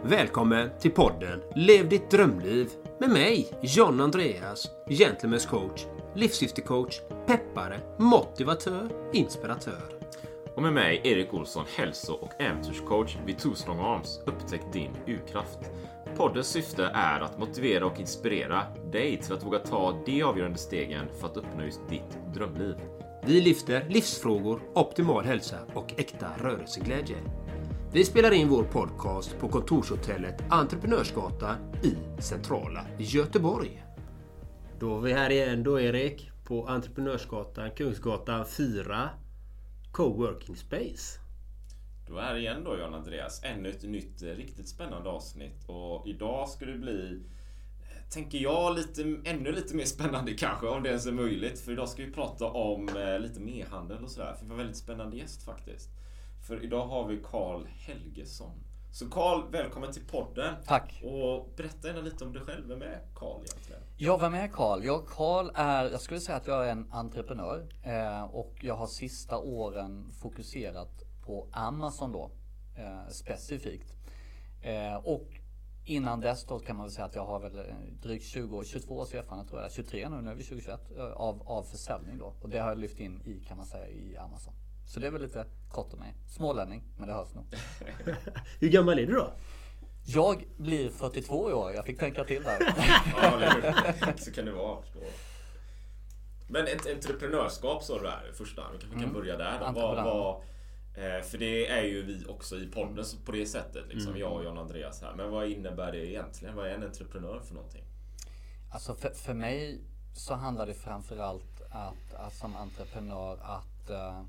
Välkommen till podden Lev ditt drömliv med mig, John Andreas, gentleman's coach, livssyftecoach, peppare, motivatör, inspiratör. Och med mig, Erik Olsson, hälso- och äventyrscoach vid Two Strong Arms. Upptäck din urkraft. Poddens syfte är att motivera och inspirera dig till att våga ta de avgörande stegen för att uppnå just ditt drömliv. Vi lyfter livsfrågor, optimal hälsa och äkta rörelseglädje. Vi spelar in vår podcast på kontorshotellet Entreprenörsgatan i centrala Göteborg. Då är vi här igen då, Erik, på Entreprenörsgatan, Kungsgatan 4, Coworking Space. Då är det igen då, John Andreas, ännu ett nytt riktigt spännande avsnitt. Och idag ska det bli, tänker jag, ännu lite mer spännande kanske, om det ens är möjligt. För idag ska vi prata om lite e-handel och sådär. För vi har en väldigt spännande gäst faktiskt. För idag har vi Carl Helgesson. Så Carl, välkommen till podden. Tack. Och berätta gärna lite om dig själv. Vem är Carl egentligen? Ja, vem är Carl? Carl är, jag skulle säga att jag är en entreprenör. Och jag har sista åren fokuserat på Amazon då, specifikt. Och innan dess då kan man väl säga att jag har väl drygt 22 års erfarenhet, tror jag, 23 nu är vi 2021, av försäljning då. Och det har jag lyft in i, kan man säga, i Amazon. Så det är väl lite kort om mig. Smålänning, men det hörs nog. Hur gammal är du då? Jag blir 42 år, jag fick tänka till där. Ja, så kan det vara. Men ett entreprenörskap så där första, vi kan börja där. För det är ju vi också i podden på det sättet, liksom, jag och John Andreas här. Men vad innebär det egentligen? Vad är en entreprenör för någonting? Alltså för mig så handlar det framförallt att som entreprenör att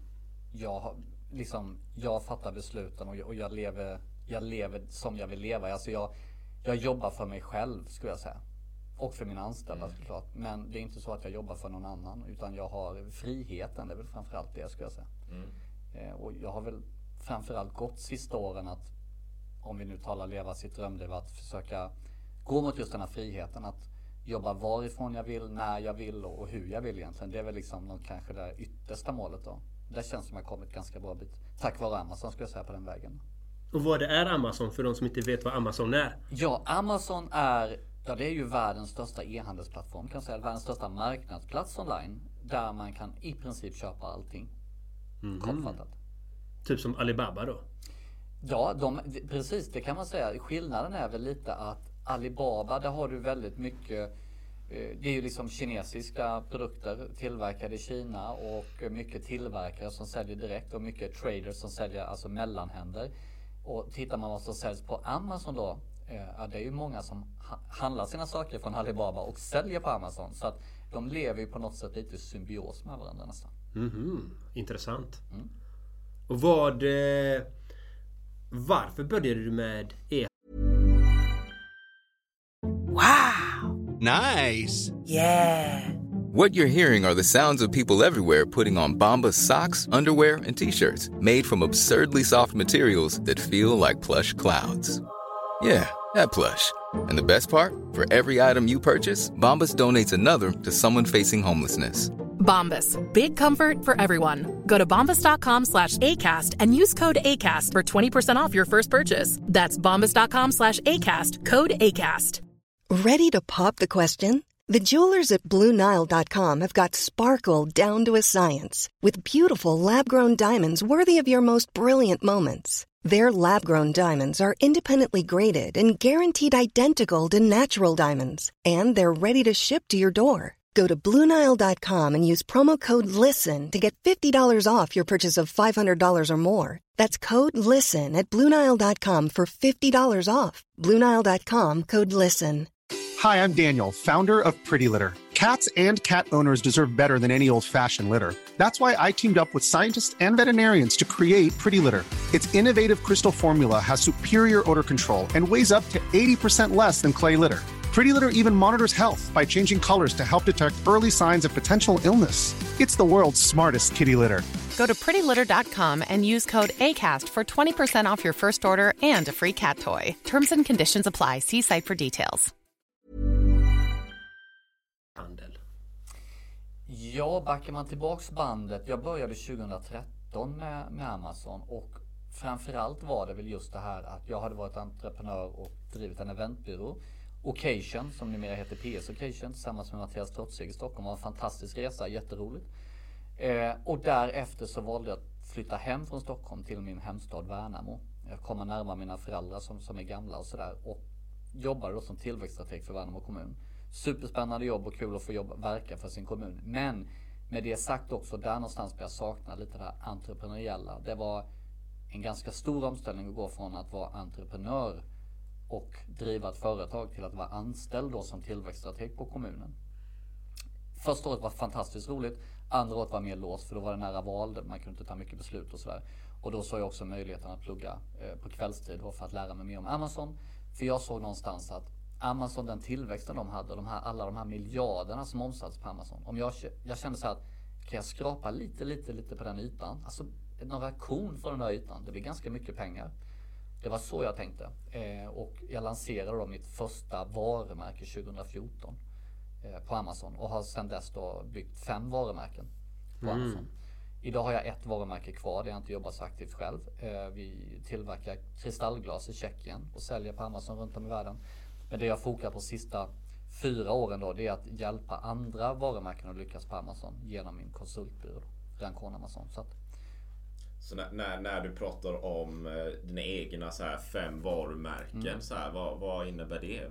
jag fattar besluten och jag lever som jag vill leva. Alltså jag jobbar för mig själv, skulle jag säga. Och för mina anställda såklart. Men det är inte så att jag jobbar för någon annan, utan jag har friheten. Det är väl framförallt det, skulle jag säga. Och jag har väl framförallt gått sista åren att, om vi nu talar leva sitt drömliv, att försöka gå mot just den här friheten. Att jobba varifrån jag vill, när jag vill och hur jag vill egentligen. Det är väl liksom kanske det yttersta målet då. Det känns som att jag kommit ganska bra bit. Tack vare Amazon, skulle jag säga, på den vägen. Och vad det är Amazon, för de som inte vet vad Amazon är? Ja, Amazon är, det är ju världens största e-handelsplattform, kan jag säga. Världens största marknadsplats online. Där man kan i princip köpa allting. Kortfattat. Typ som Alibaba då? Ja, precis, det kan man säga. Skillnaden är väl lite att Alibaba, där har du väldigt mycket, det är ju liksom kinesiska produkter tillverkade i Kina och mycket tillverkare som säljer direkt och mycket traders som säljer, alltså mellanhänder. Och tittar man vad som säljs på Amazon då, det är ju många som handlar sina saker från Alibaba och säljer på Amazon. Så att de lever ju på något sätt lite i symbios med varandra nästan. Intressant. Och varför började du med Wow! Nice! Yeah! What you're hearing are the sounds of people everywhere putting on Bombas socks, underwear, and T-shirts made from absurdly soft materials that feel like plush clouds. Yeah, that plush. And the best part? For every item you purchase, Bombas donates another to someone facing homelessness. Bombas. Big comfort for everyone. Go to bombas.com/ACAST and use code ACAST for 20% off your first purchase. That's bombas.com/ACAST. Code ACAST. Ready to pop the question? The jewelers at BlueNile.com have got sparkle down to a science with beautiful lab-grown diamonds worthy of your most brilliant moments. Their lab-grown diamonds are independently graded and guaranteed identical to natural diamonds, and they're ready to ship to your door. Go to BlueNile.com and use promo code LISTEN to get $50 off your purchase of $500 or more. That's code LISTEN at BlueNile.com for $50 off. BlueNile.com, code LISTEN. Hi, I'm Daniel, founder of Pretty Litter. Cats and cat owners deserve better than any old-fashioned litter. That's why I teamed up with scientists and veterinarians to create Pretty Litter. Its innovative crystal formula has superior odor control and weighs up to 80% less than clay litter. Pretty Litter even monitors health by changing colors to help detect early signs of potential illness. It's the world's smartest kitty litter. Go to prettylitter.com and use code ACAST for 20% off your first order and a free cat toy. Terms and conditions apply. See site for details. Ja, backar man tillbaks bandet. Jag började 2013 med Amazon och framförallt var det väl just det här att jag hade varit entreprenör och drivit en eventbyrå. Occasion, som numera heter PS Occasion, tillsammans med Mattias Trotzig i Stockholm, var en fantastisk resa, jätteroligt. Och därefter så valde jag att flytta hem från Stockholm till min hemstad Värnamo. Jag kommer närmare mina föräldrar som är gamla och sådär, och jobbade då som tillväxtstrateg för Värnamo kommun. Superspännande jobb och kul att få verka för sin kommun. Men med det sagt också, där någonstans började jag sakna lite det här entreprenöriella. Det var en ganska stor omställning att gå från att vara entreprenör och driva ett företag till att vara anställd då som tillväxtstrateg på kommunen. Första året var fantastiskt roligt, andra året var mer låst för då var det nära val, man kunde inte ta mycket beslut och sådär. Och då såg jag också möjligheten att plugga på kvällstid då för att lära mig mer om Amazon. För jag såg någonstans att Amazon, den tillväxten de hade, alla de här miljarderna som omsatts på Amazon. Om jag kände så här att kan jag skrapa lite på den ytan, alltså några korn från den där ytan, det blir ganska mycket pengar. Det var så jag tänkte. Och jag lanserade då mitt första varumärke 2014 på Amazon och har sedan dess då byggt 5 varumärken på Amazon. Idag har jag ett varumärke kvar, det har jag inte jobbat så aktivt själv. Vi tillverkar kristallglas i Tjeckien och säljer på Amazon runt om i världen. Men det jag fokar på sista 4 åren då, det är att hjälpa andra varumärken att lyckas på Amazon genom min konsultbyrå, Rancon Amazon. Så när du pratar om dina egna så här 5 varumärken, så här, vad innebär det?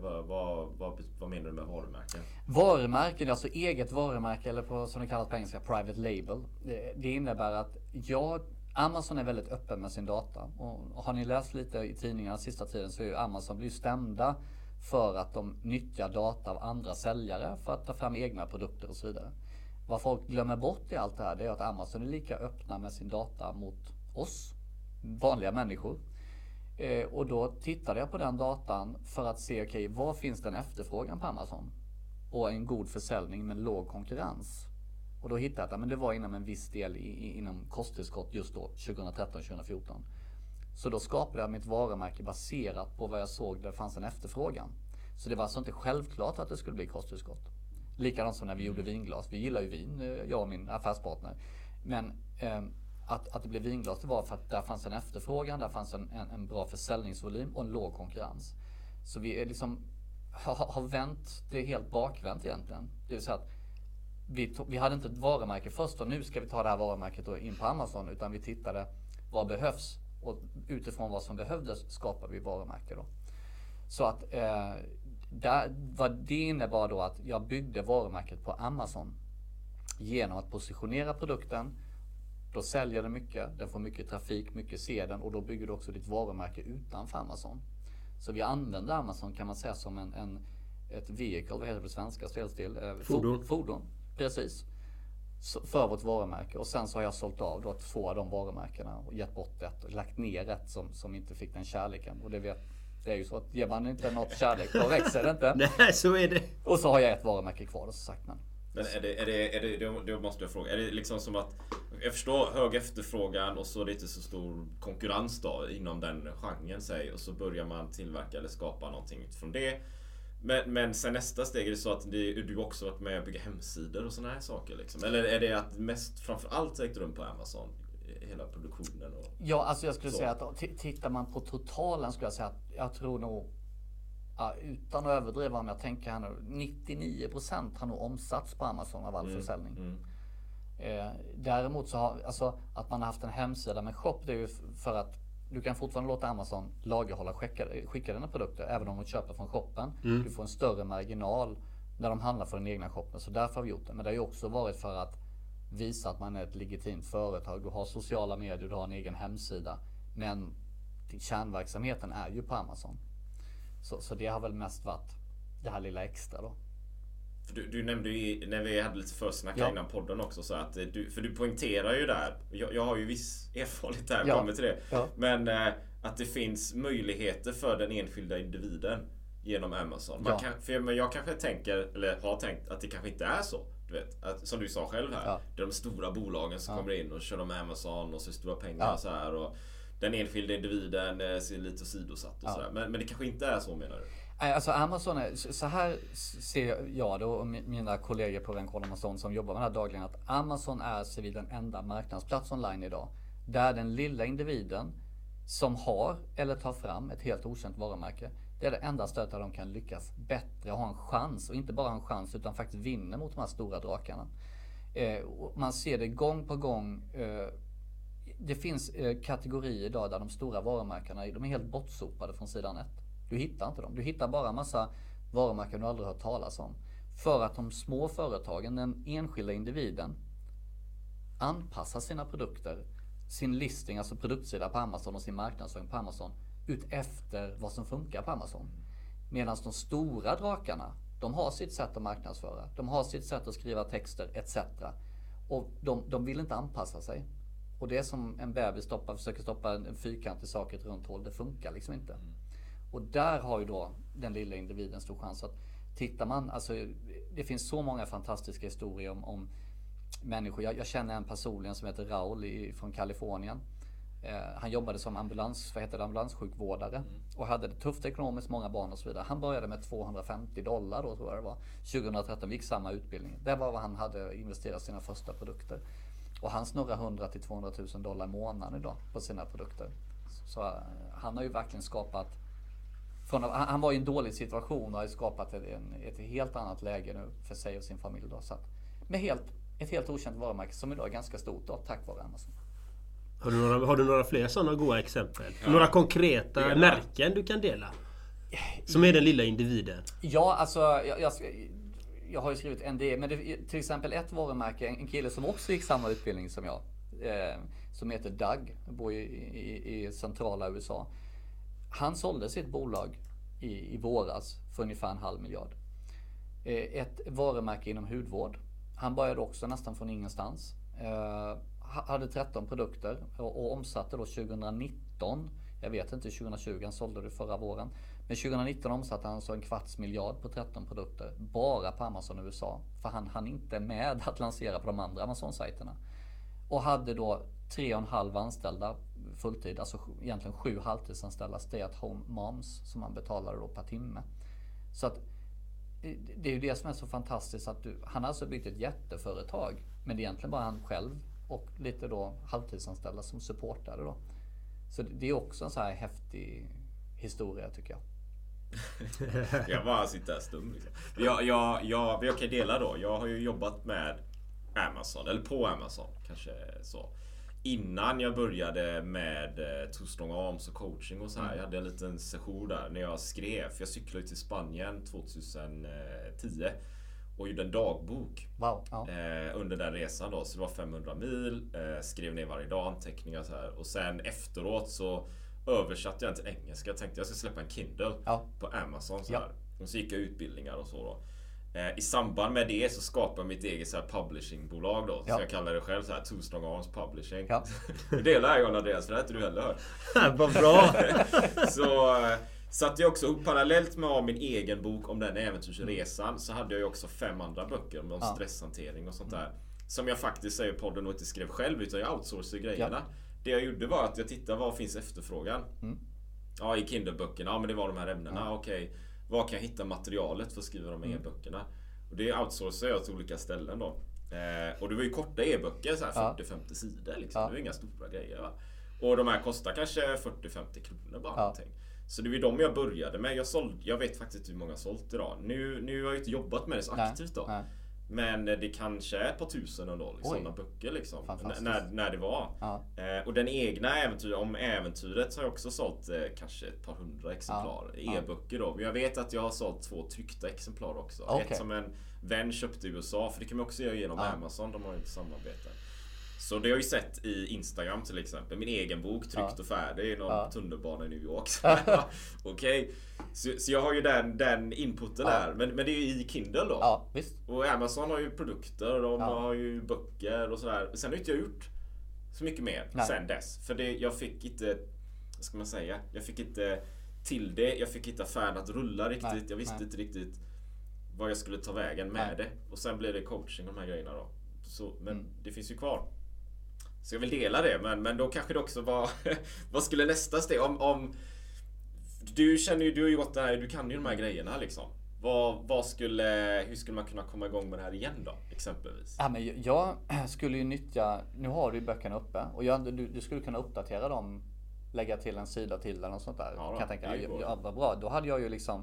Vad menar du med varumärken? Varumärken, alltså eget varumärke, eller på, som det kallas på engelska, private label. Det innebär att Amazon är väldigt öppen med sin data. Och har ni läst lite i tidningarna sista tiden så är ju Amazon blir stämda för att de nyttjar data av andra säljare för att ta fram egna produkter och så vidare. Vad folk glömmer bort i allt det här, det är att Amazon är lika öppna med sin data mot oss, vanliga människor. Och då tittade jag på den datan för att se, okej, vad finns den efterfrågan på Amazon? Och en god försäljning med låg konkurrens. Och då hittade jag att det var inom en viss del inom kosttillskott just då, 2013-2014. Så då skapade jag mitt varumärke baserat på vad jag såg där det fanns en efterfrågan. Så det var alltså inte självklart att det skulle bli kosttillskott. Likadant som när vi gjorde vinglas. Vi gillar ju vin, jag och min affärspartner. Men att det blev vinglas, det var för att där fanns en efterfrågan, där fanns en bra försäljningsvolym och en låg konkurrens. Så vi liksom har vänt det helt bakvänt egentligen. Det vill säga att vi hade inte ett varumärke först och nu ska vi ta det här varumärket då in på Amazon, utan vi tittade vad behövs och utifrån vad som behövdes skapar vi varumärke då. Så att vad det innebar då att jag byggde varumärket på Amazon genom att positionera produkten. Då säljer den mycket, den får mycket trafik, mycket ser den och då bygger du också ditt varumärke utanför Amazon. Så vi använder Amazon kan man säga som ett vehicle, vad heter det på svenska? Fordon. Precis. För vårt varumärke. Och sen så har jag sålt av då 2 av de varumärkena och gett bort ett och lagt ner ett som inte fick den kärleken. Och det är ju så att ger man inte något kärlek då växer det inte. Nej, så är det. Och så har jag ett varumärke kvar då, så sagt. Men det måste jag fråga. Är det liksom som att jag förstår hög efterfrågan och så är det inte så stor konkurrens då inom den genren säg, och så börjar man tillverka eller skapa någonting utifrån det. Men sen nästa steg är det så att du också varit med och bygga hemsidor och såna här saker liksom. Eller är det att mest framförallt ägt rum på Amazon hela produktionen och ja, alltså jag skulle säga att tittar man på totalen skulle jag säga att jag tror nog utan att överdriva om jag tänker här nu 99% har nog omsatts på Amazon av all försäljning. Däremot så har alltså att man har haft en hemsida med shop, det är ju för att du kan fortfarande låta Amazon lagerhålla skicka dina produkter även om de köper från shoppen. Du får en större marginal när de handlar för den egna shoppen, så därför har vi gjort det. Men det har ju också varit för att visa att man är ett legitimt företag. Du har sociala medier, du har en egen hemsida, men kärnverksamheten är ju på Amazon. Så det har väl mest varit det här lilla extra då. För du nämnde ju när vi hade lite försnack innan podden också så att du poängterar ju där, jag har ju viss erfarenhet där, kommer till det. Men att det finns möjligheter för den enskilda individen genom Amazon. Men jag kanske tänker, eller har tänkt att det kanske inte är så. Du vet, att, som du sa själv här, det är de stora bolagen som kommer in och kör med Amazon och så stora pengar och så här, och den enskilda individen ser lite sidosatt och sådär. Men det kanske inte är så, menar du? Alltså Amazon är, så här ser jag då och mina kollegor på Rancon Amazon som jobbar med det här dagligen, att Amazon är så vid den enda marknadsplats online idag där den lilla individen som har eller tar fram ett helt okänt varumärke. Det är det enda stället där de kan lyckas bättre, ha en chans, och inte bara en chans utan faktiskt vinna mot de här stora drakarna. Man ser det gång på gång. Det finns kategorier idag där de stora varumärkena de är helt bortsopade från sidan 1. Du hittar inte dem. Du hittar bara en massa varumärken du aldrig hört talas om. För att de små företagen, den enskilda individen, anpassar sina produkter, sin listing, alltså produktsida på Amazon och sin marknadsföring på Amazon ut efter vad som funkar på Amazon. Medan de stora drakarna, de har sitt sätt att marknadsföra, de har sitt sätt att skriva texter etc. Och de vill inte anpassa sig. Och det är som en bebis försöker stoppa en fyrkantig sak i ett runt hål, det funkar liksom inte. Och där har ju då den lilla individen stor chans. Att tittar man, alltså det finns så många fantastiska historier om människor. Jag känner en personligen som heter Raul från Kalifornien. Han jobbade som ambulanssjukvårdare och hade det tufft ekonomiskt, många barn och så vidare. Han började med $250 då, tror jag det var. 2013 gick samma utbildning. Det var vad han hade investerat sina första produkter. Och han snurrar $100,000 till $200,000 i månaden idag på sina produkter. Så han har ju verkligen skapat, han var i en dålig situation och har skapat ett helt annat läge nu för sig och sin familj då. Så att, med ett helt okänt varumärke som idag är ganska stort då, tack vare Amazon. Har du några fler sådana goda exempel? Ja. Några konkreta märken du kan dela? Som är den lilla individen. Ja, alltså jag har ju skrivit en del, men till exempel ett varumärke, en kille som också gick samma utbildning som jag, som heter Doug, bor i centrala USA. Han sålde sitt bolag i våras för ungefär $500 miljoner. Ett varumärke inom hudvård. Han började också nästan från ingenstans. Hade 13 produkter och omsatte då 2019, jag vet inte 2020, han sålde det förra våren. Men 2019 omsatte han så $250 miljoner på 13 produkter bara på Amazon USA. För han inte med att lansera på de andra Amazon-sajterna. Och hade då 3,5 anställda fulltid, alltså egentligen 7 halvtidsanställda stay at home moms som man betalade då per timme. Så att det är ju det som är så fantastiskt, att han har alltså byggt ett jätteföretag, men det är egentligen bara han själv och lite då halvtidsanställda som supportade då. Så det är också en så här häftig historia tycker jag. Jag bara sitter här stum liksom. Jag kan dela då. Jag har ju jobbat med Amazon, eller på Amazon kanske så. Innan jag började med Too Strong Arms och coaching och så här. Jag hade en liten session där när jag skrev. Jag cyklade till Spanien 2010 och gjorde en dagbok. Wow, ja. Under den resan då. Så det var 500 mil. Skrev ner varje dag anteckningar så här. Och sen efteråt så översatte jag till engelska. Jag tänkte jag ska släppa en Kindle på Amazon så här. Och så gick jag utbildningar och så då. I samband med det så skapade jag mitt eget så här publishingbolag då. Så jag kallar det själv så här Too Strong Arms Publishing. Det delar jag och Andreas, för det har inte du heller hört. Vad bra! Så satte jag också upp parallellt med min egen bok om den äventyrsresan. Så hade jag ju också 5 andra böcker om stresshantering och sånt där. Som jag faktiskt säger i podden och inte skrev själv, utan jag outsourcade grejerna. Det jag gjorde var att jag tittade vad finns efterfrågan. Ja, i Kindle-böckerna, men det var de här ämnena. Okej. Var kan jag hitta materialet för att skriva de e-böckerna? Och det outsourcar jag till olika ställen då. Och det var ju korta e-böcker, så här 40-50 sidor liksom. Det var inga stora grejer va? Och de här kostar kanske 40-50 kronor bara någonting. Så det var ju de jag började med. Jag vet faktiskt inte hur många jag sålt idag. Nu har jag inte jobbat med det så aktivt då. Men det kanske är ett par tusen ändå, sådana böcker liksom. När det var. Och den egna äventyret har jag också sålt kanske ett par 100 exemplar e-böcker då. Men jag vet att jag har sålt 2 tryckta exemplar också. Ett som en vän köpte i USA, för det kan man också göra genom Amazon, de har ju ett samarbete. Så det har jag ju sett i Instagram till exempel. Min egen bok tryckt och färdig i någon tunnelbana i New York. Okej. Så jag har ju den inputen där. Men det är ju i Kindle då. Ja, visst. Och Amazon har ju produkter. De har ju böcker och sådär. Sen har inte jag gjort så mycket mer sen dess. För jag fick inte, vad ska man säga? Jag fick inte till det. Jag fick inte affären att rulla riktigt. Jag visste inte riktigt vad jag skulle ta vägen med det. Och sen blev det coaching och de här grejerna då. Så, men det finns ju kvar. Så jag vill dela det, men då kanske det också var vad skulle nästa steg om du känner ju, du har ju gått det här, du kan ju de här grejerna liksom. Hur skulle man kunna komma igång med det här igen då exempelvis? Ja, men jag skulle ju nyttja, nu har du böckerna uppe och du skulle kunna uppdatera dem lägga till en sida till eller något sånt där. Ja, kan jag tänka, det är bra. ja, vad bra. Då hade jag ju liksom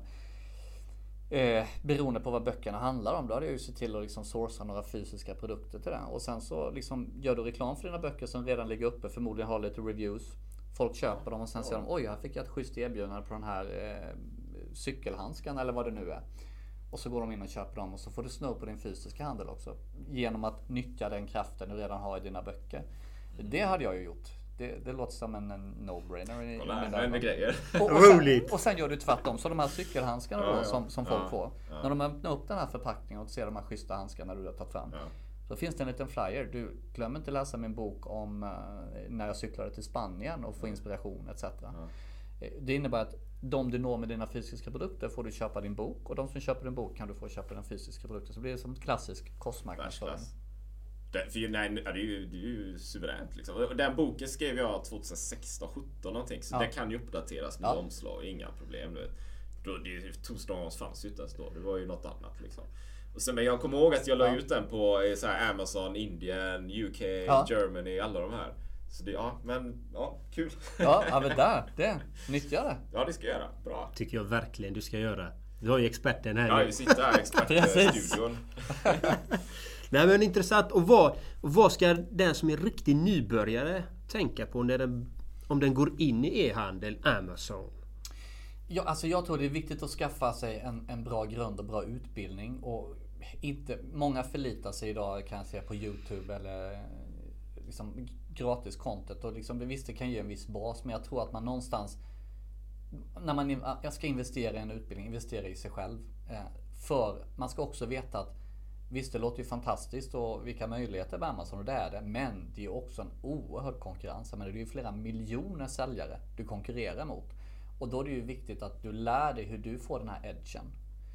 beroende på vad böckerna handlar om, då hade jag ju sett till att liksom sourca några fysiska produkter till det. Och sen så liksom gör du reklam för dina böcker som redan ligger uppe, förmodligen har lite reviews. Folk köper dem och sen säger de, oj, här fick jag ett schysst erbjudande på den här cykelhandskan eller vad det nu är. Och så går de in och köper dem och så får du snurr på din fysiska handel också. Genom att nyttja den kraften du redan har i dina böcker. Det hade jag ju gjort. Det låter som en no-brainer. Kolla här med grejer. Roligt. Och sen gör du tvärtom. Så de här cykelhandskarna då, som folk får. När de öppnar upp den här förpackningen och ser de här schyssta handskarna du har tagit fram. Så finns det en liten flyer. Du glömmer inte läsa min bok om när jag cyklade till Spanien och få inspiration etc. Det innebär att de du når med dina fysiska produkter får du köpa din bok. Och de som köper din bok kan du få köpa den fysiska produkten. Så blir det som klassisk kostmarknadsföring. Det är ju suveränt liksom. Och den boken skrev jag 2016-17 någonting. Så det kan ju uppdateras med omslag, inga problem. Det tog så långt fanns ju inte ens då. Det var ju något annat liksom. Och sen, men jag kommer ihåg att jag la ut den på så här Amazon, Indien, UK, Germany, alla de här. Så det, kul. Ja, men det nyttja det. Ja, det ska jag göra. Bra. Tycker jag verkligen du ska göra. Du har ju experten här. Ja, vi sitter här expertstudion. Nej, men intressant. Och vad ska den som är riktig nybörjare tänka på om den går in i e-handel, Amazon? Ja, alltså jag tror det är viktigt att skaffa sig en bra grund och bra utbildning. Och många förlitar sig idag, kan jag säga, på YouTube eller liksom gratis content. Och liksom, visst, det kan ge en viss bas, men jag tror att man någonstans, när jag ska investera i en utbildning, investera i sig själv. För man ska också veta att visst, det låter ju fantastiskt och vilka möjligheter med Amazon, och det är det. Men det är också en oerhörd konkurrens. Men det är ju flera miljoner säljare du konkurrerar mot. Och då är det ju viktigt att du lär dig hur du får den här edgen.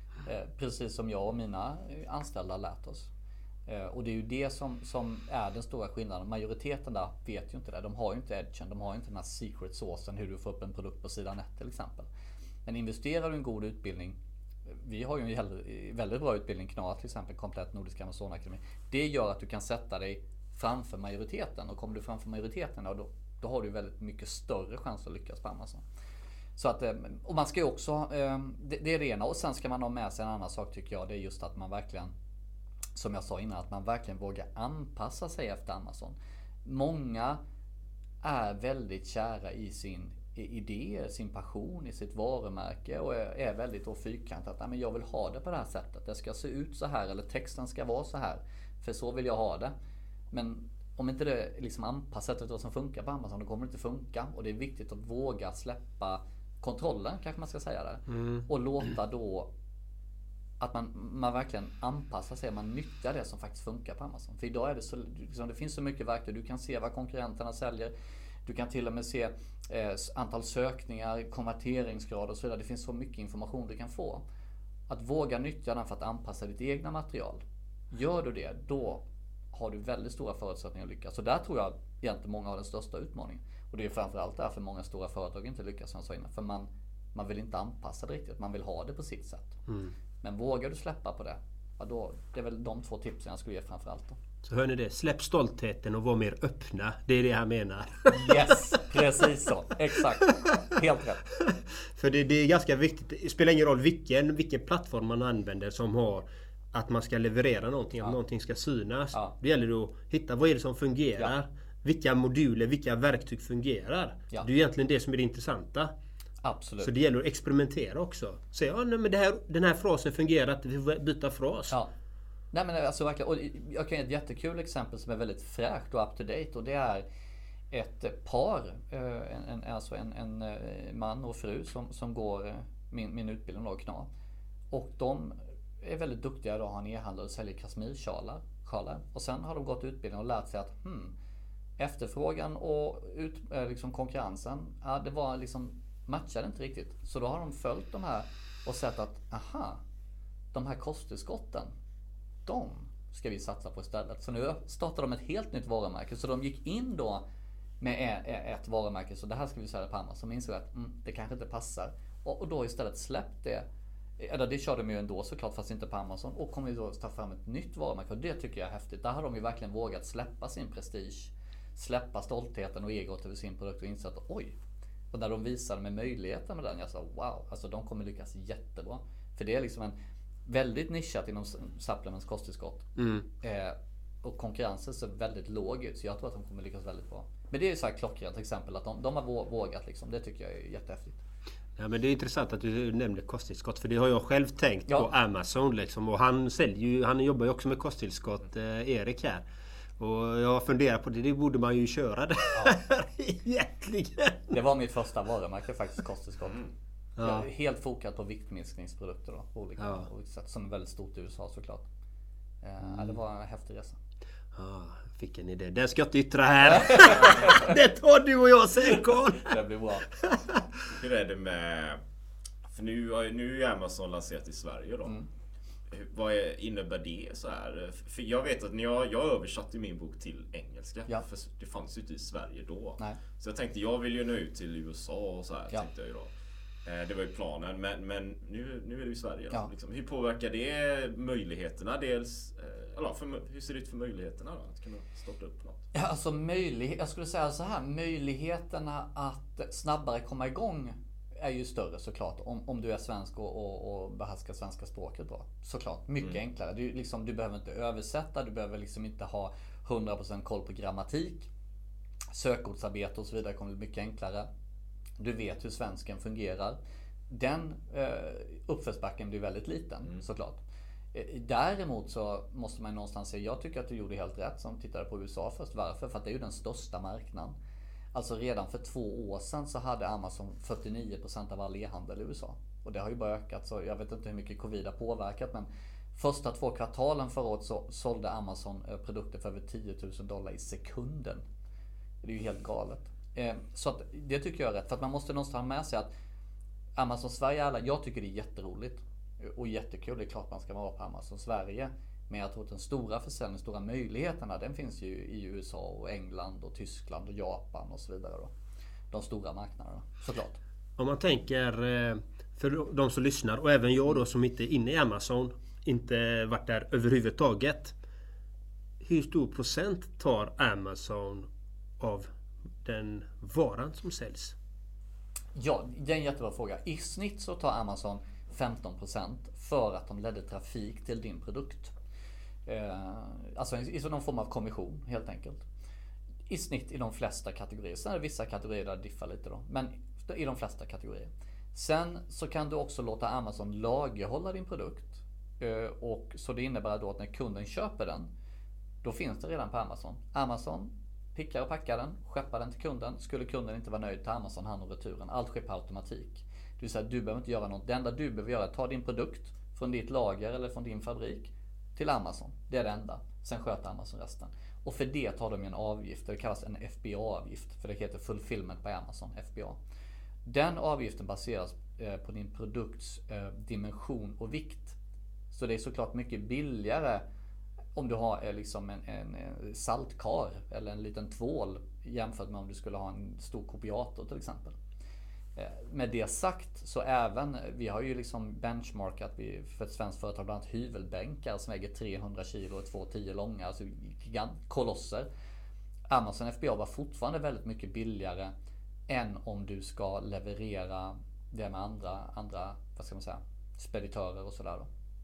Precis som jag och mina anställda lärt oss. Och det är ju det som är den stora skillnaden. Majoriteten där vet ju inte det. De har ju inte edgen. De har ju inte den här secret saucen hur du får upp en produkt på sidan 1 till exempel. Men investerar du i en god utbildning. Vi har ju en väldigt bra utbildning, KNA till exempel, komplett Nordiska Amazonakademi. Det gör att du kan sätta dig framför majoriteten. Och kommer du framför majoriteten, då har du väldigt mycket större chans att lyckas på Amazon. Så att, och man ska ju också, det är det ena. Och sen ska man ha med sig en annan sak, tycker jag. Det är just att man verkligen, som jag sa innan, att man verkligen vågar anpassa sig efter Amazon. Många är väldigt kära i sin idé, sin passion, i sitt varumärke och är väldigt fyrkantat. Att jag vill ha det på det här sättet. Det ska se ut så här, eller texten ska vara så här. För så vill jag ha det. Men om inte det liksom anpassat till vad som funkar på Amazon, då kommer det inte funka. Och det är viktigt att våga släppa kontrollen, kanske man ska säga där. Och låta då att man verkligen anpassar sig, man nyttjar det som faktiskt funkar på Amazon. För idag är det så, liksom, det finns så mycket verktyg. Du kan se vad konkurrenterna säljer. Du kan till och med se antal sökningar, konverteringsgrad och så vidare. Det finns så mycket information du kan få. Att våga nyttja den för att anpassa ditt egna material. Gör du det, då har du väldigt stora förutsättningar att lyckas. Så där tror jag egentligen många har den största utmaningen. Och det är framförallt därför många stora företag inte lyckas, som jag sa innan. För man vill inte anpassa det riktigt. Man vill ha det på sitt sätt. Men vågar du släppa på det, då, det är väl de 2 tipsen jag skulle ge framförallt då. Så hör ni det, släpp stoltheten och var mer öppna. Det är det jag menar. Yes, precis så. Exakt. Helt rätt. För det är ganska viktigt. Det spelar ingen roll vilken plattform man använder som har att man ska leverera någonting, att någonting ska synas. Det gäller att hitta vad är det som fungerar. Vilka moduler, vilka verktyg fungerar. Det är egentligen det som är det intressanta. Absolut. Så det gäller att experimentera också. Säga, men den här frasen fungerar, att vi får byta fras. Ja. Nej, men alltså verkligen, och jag kan ge ett jättekul exempel som är väldigt fräscht och up to date, och det är ett par, en man och fru som går min utbildning då, KNA. Och de är väldigt duktiga då, har en e-handlare och säljer kasmirsjalar. Och sen har de gått utbildning och lärt sig att efterfrågan och liksom konkurrensen, det var liksom matchade inte riktigt. Så då har de följt de här och sett att de här kosttillskotten, de ska vi satsa på istället. Så nu startar de ett helt nytt varumärke. Så de gick in då med ett varumärke. Så det här ska vi sälja på Amazon. Så insåg att det kanske inte passar. Och då istället släppt det. Eller det körde de ju ändå såklart, fast inte på Amazon. Och kommer då ta fram ett nytt varumärke. Och det tycker jag är häftigt. Där har de ju verkligen vågat släppa sin prestige. Släppa stoltheten och egot över sin produkt och insett att Och när de visade med möjligheten med den, jag sa wow, alltså de kommer lyckas jättebra. För det är liksom en väldigt nischat inom supplements kosttillskott. Och konkurrensen ser väldigt låg ut, så jag tror att de kommer lyckas väldigt bra. Men det är ju så här klockrent till exempel att de har vågat liksom. Det tycker jag är jättehäftigt. Ja, men det är intressant att du nämner kosttillskott, för det har jag själv tänkt på Amazon liksom, och han jobbar ju också med kosttillskott, Erik här. Och jag funderar på det borde man ju köra där egentligen. Det var mitt första varumärke faktiskt, kosttillskott. Jag är helt fokat på viktminskningsprodukter då, på olika sätt, som är väldigt stort i USA såklart. Det var en häftig resa. Fick en idé. Den ska jag inte yttra här. Det tar du och jag sen, Carl. Det blir bra. Hur är det med... För nu är Amazon lanserat i Sverige då. Vad innebär det så här? För jag vet att när jag översatte min bok till engelska. För det fanns ju inte i Sverige då. Nej. Så jag tänkte, jag vill ju nå ut till USA och så här, tänkte jag ju då. Det var ju planen, men nu är det i Sverige. Ja. Liksom. Hur påverkar det möjligheterna? Dels, hur ser det ut för möjligheterna då? Att kunna starta upp något? Ja, alltså jag skulle säga så här, möjligheterna att snabbare komma igång är ju större såklart. Om du är svensk och behärskar svenska språket bra. Såklart, mycket enklare. Du behöver inte översätta, du behöver liksom inte ha 100% koll på grammatik. Sökordsarbete och så vidare kommer bli mycket enklare. Du vet hur svensken fungerar. Den uppförsbacken blir väldigt liten såklart. Däremot så måste man någonstans säga, jag tycker att du gjorde helt rätt som tittade på USA först. Varför? För att det är ju den största marknaden. Alltså redan för 2 år sedan så hade Amazon 49% av all e-handel i USA. Och det har ju bara ökat, så jag vet inte hur mycket covid har påverkat, men första 2 kvartalen förra året så sålde Amazon produkter för över $10,000 i sekunden. Det är ju helt galet. Så att det tycker jag är rätt, för att man måste någonstans ha med sig att Amazon Sverige, jag tycker det är jätteroligt och jättekul. Det är klart man ska vara på Amazon Sverige, men jag tror att den stora försäljningen, stora möjligheterna, den finns ju i USA och England och Tyskland och Japan och så vidare då. De stora marknaderna, såklart. Om man tänker för de som lyssnar, och även jag då som inte är inne i Amazon, inte varit där överhuvudtaget. Hur stor procent tar Amazon av den varan som säljs? Ja, det är en jättebra fråga. I snitt så tar Amazon 15% för att de ledde trafik till din produkt. Alltså i någon form av kommission helt enkelt. I snitt i de flesta kategorier. Sen är det vissa kategorier där det diffar lite då. Men i de flesta kategorier. Sen så kan du också låta Amazon lagerhålla din produkt. Och så det innebär då att när kunden köper den, då finns det redan på Amazon. Amazon pickar och packar den, skeppar den till kunden. Skulle kunden inte vara nöjd, till Amazon hand om returen. Allt sker på automatik. Det vill säga, du behöver inte göra något. Det enda du behöver göra är att ta din produkt från ditt lager eller från din fabrik till Amazon. Det är det enda. Sen sköter Amazon resten. Och för det tar de en avgift. Det kallas en FBA-avgift. För det heter Fulfillment by Amazon, FBA. Den avgiften baseras på din produkts dimension och vikt. Så det är såklart mycket billigare om du har liksom en saltkar eller en liten tvål jämfört med om du skulle ha en stor kopiator till exempel. Med det sagt så även, vi har ju liksom benchmarkat för ett svenskt företag bland annat hyvelbänkar som väger 300 kilo och 2,10 långa, alltså kolosser. Amazon FBA var fortfarande väldigt mycket billigare än om du ska leverera det med andra vad ska man säga, speditörer och sådär då.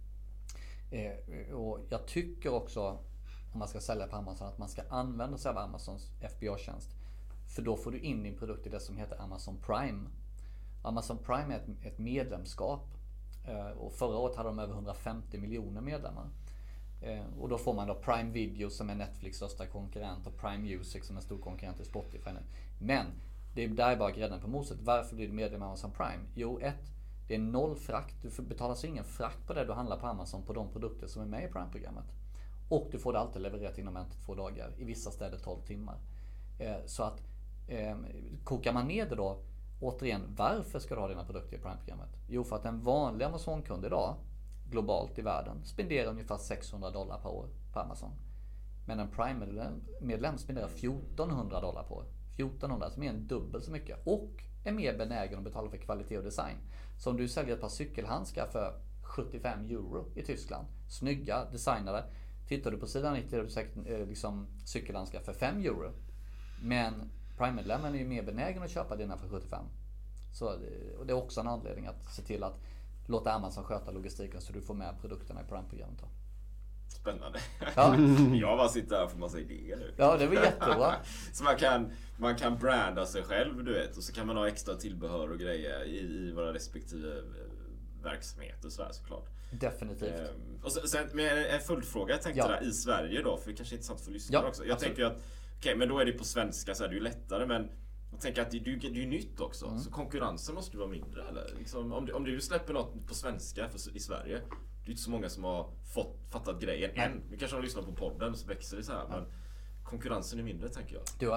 Och jag tycker också, om man ska sälja på Amazon, att man ska använda sig av Amazons FBA-tjänst. För då får du in din produkt i det som heter Amazon Prime. Amazon Prime är ett medlemskap. Och förra året hade de över 150 miljoner medlemmar. Och då får man då Prime Video som är Netflix största konkurrent och Prime Music som är en stor konkurrent till Spotify nu. Men det är bara grädden på moset. Varför blir du medlem i Amazon Prime? Jo, det är 0 frakt. Du betalar så ingen frakt på det du handlar på Amazon på de produkter som är med i Prime-programmet. Och du får det alltid levererat inom 1-2 dagar. I vissa städer 12 timmar. Så att kokar man ner det då, återigen, varför ska du ha dina produkter i Prime-programmet? Jo, för att en vanlig Amazon-kund idag, globalt i världen, spenderar ungefär $600 per år på Amazon. Men en Prime-medlem spenderar $1,400 per år. 1400, som är en dubbelt så mycket. Och är mer benägen att betala för kvalitet och design. Så om du säljer ett par cykelhandskar för 75 euro i Tyskland, snygga, designade. Tittar du på sidan 90 är det säkert liksom cykelhandskar för 5 euro. Men Prime-medlemmen är ju mer benägen att köpa dina för 75. Så, och det är också en anledning att se till att låta Amazon sköta logistiken så du får med produkterna i Prime-programmet. Spännande. Ja. Jag bara sitter här för massa idéer nu. Ja, det var jättebra. Så man kan branda sig själv, du vet. Och så kan man ha extra tillbehör och grejer i våra respektive verksamheter och såklart. Definitivt. Och sen med en följdfråga, jag tänkte där, i Sverige då, för det kanske är intressant för lyssnare också. Jag tänker att, okej, men då är det på svenska så är det ju lättare, men jag tänker att det är ju nytt också, så konkurrensen måste ju vara mindre, eller? Liksom, om du släpper något på svenska i Sverige, det är inte så många som har fattat grejen än. Nu kanske de lyssnar på podden så växer det så här, men konkurrensen är mindre, tänker jag. Du har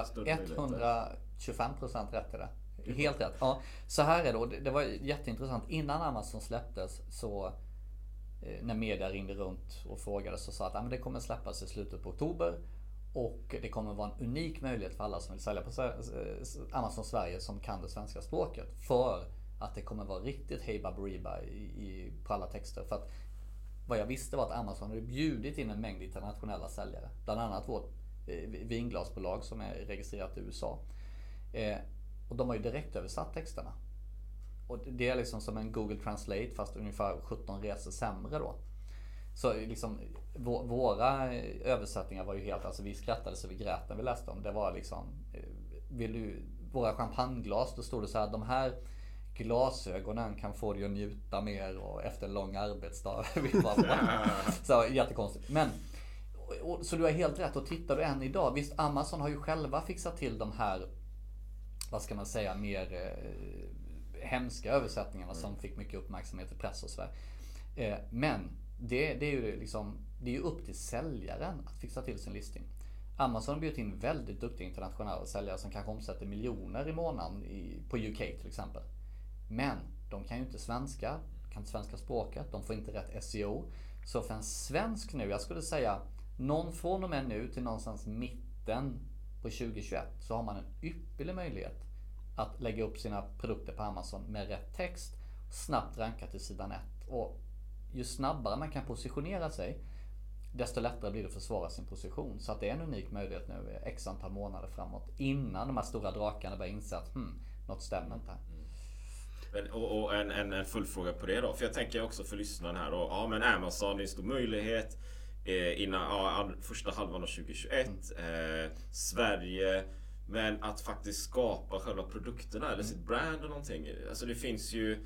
125% rätt i det. Helt rätt. Ja, så här är det. Det var jätteintressant. Innan Amazon släpptes så när media ringde runt och frågade så sa att det kommer släppas i slutet på oktober och det kommer vara en unik möjlighet för alla som vill sälja på Amazon Sverige som kan det svenska språket, för att det kommer vara riktigt hej baberiba på alla texter. För att vad jag visste var att Amazon hade bjudit in en mängd internationella säljare, bland annat vårt vinglasbolag som är registrerat i USA, och de har ju direkt översatt texterna. Och det är liksom som en Google Translate fast ungefär 17 resor sämre då. Så liksom våra översättningar var ju helt, alltså vi skrattade så vi grät när vi läste dem. Det var liksom, våra champagneglas, då stod det så här: de här glasögonen kan få dig att njuta mer och efter en lång arbetsdag. Så jättekonstigt. Men så du har helt rätt, och tittar du än idag, visst Amazon har ju själva fixat till de här, vad ska man säga, mer hemska översättningarna som fick mycket uppmärksamhet i press och sådär. Men det är ju liksom, det är ju upp till säljaren att fixa till sin listing. Amazon har bjudit in väldigt duktiga internationella säljare som kanske omsätter miljoner i månaden på UK till exempel. Men de kan ju inte svenska, kan inte svenska språket, de får inte rätt SEO. Så för en svensk nu, jag skulle säga någon från och med nu till någonstans mitten på 2021, så har man en ypperlig möjlighet att lägga upp sina produkter på Amazon med rätt text, snabbt ranka till sidan 1. Och ju snabbare man kan positionera sig, desto lättare blir det att försvara sin position. Så att det är en unik möjlighet nu x antal månader framåt, innan de här stora drakarna börjar inse att något stämmer inte här. Och en fullfråga på det då, för jag tänker också för lyssnaren här då, ja men Amazon är en stor möjlighet innan första halvan av 2021, Sverige, men att faktiskt skapa själva produkterna eller sitt brand och någonting, alltså det finns ju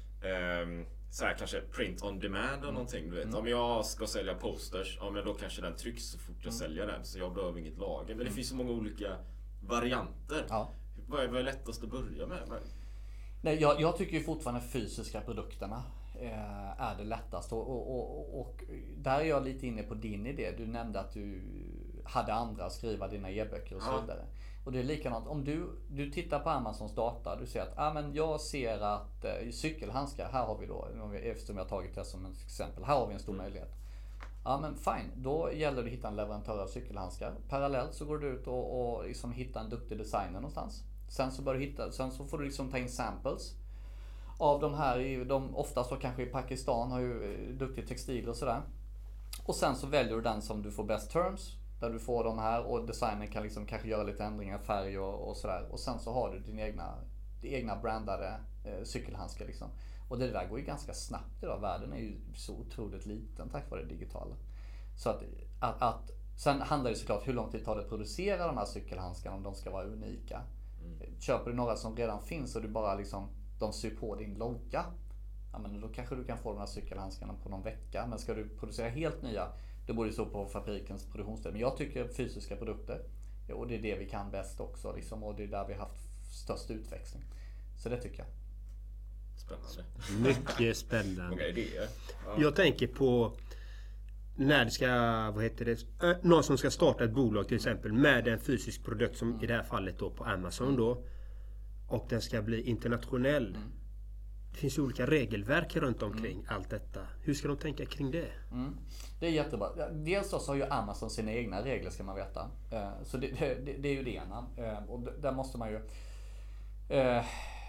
så här, kanske print on demand och någonting, du vet. Om jag ska sälja posters, ja men då kanske den trycks så fort jag säljer den, så jag behöver inget lager, men det finns så många olika varianter. Vad är lättast att börja med? Nej, jag tycker ju fortfarande fysiska produkterna är det lättaste, och där är jag lite inne på din idé. Du nämnde att du hade andra att skriva dina e-böcker och så vidare. Och det är likadant om du tittar på Amazons data, du ser att men jag ser att cykelhandskar, här har vi då, eftersom jag har tagit det som ett exempel, här har vi en stor möjlighet. Ja men fine, då gäller det att hitta en leverantör av cykelhandskar. Parallellt så går du ut och liksom hitta en duktig designer någonstans. Sen så får du liksom ta in samples av de här, de oftast då kanske i Pakistan har ju duktig textil och sådär. Och sen så väljer du den som du får best terms, där du får de här, och designen kan liksom kanske göra lite ändringar i färg och sådär. Och sen så har du din egna brandade cykelhandskar liksom. Och det där går ju ganska snabbt idag. Världen är ju så otroligt liten tack vare det digitala. Så att sen handlar det såklart hur lång tid tar det att producera de här cykelhandskarna om de ska vara unika. Köper du några som redan finns och du bara liksom, de syr på din logga, ja men då kanske du kan få de här cykelhandskarna på någon vecka. Men ska du producera helt nya, då borde det stå på fabrikens produktionsställe. Men jag tycker fysiska produkter, och det är det vi kan bäst också liksom, och det är där vi har haft störst utväxling. Så det tycker jag. Spännande. Mycket spännande. Många idéer. Ja. Jag tänker på när det ska, någon som ska starta ett bolag till exempel med en fysisk produkt som i det här fallet då på Amazon då, och den ska bli internationell. Det finns ju olika regelverk runt omkring allt detta. Hur ska de tänka kring det? Det är jättebra. Dels så har ju Amazon sina egna regler, ska man veta. Så det är ju det ena. Och där måste man ju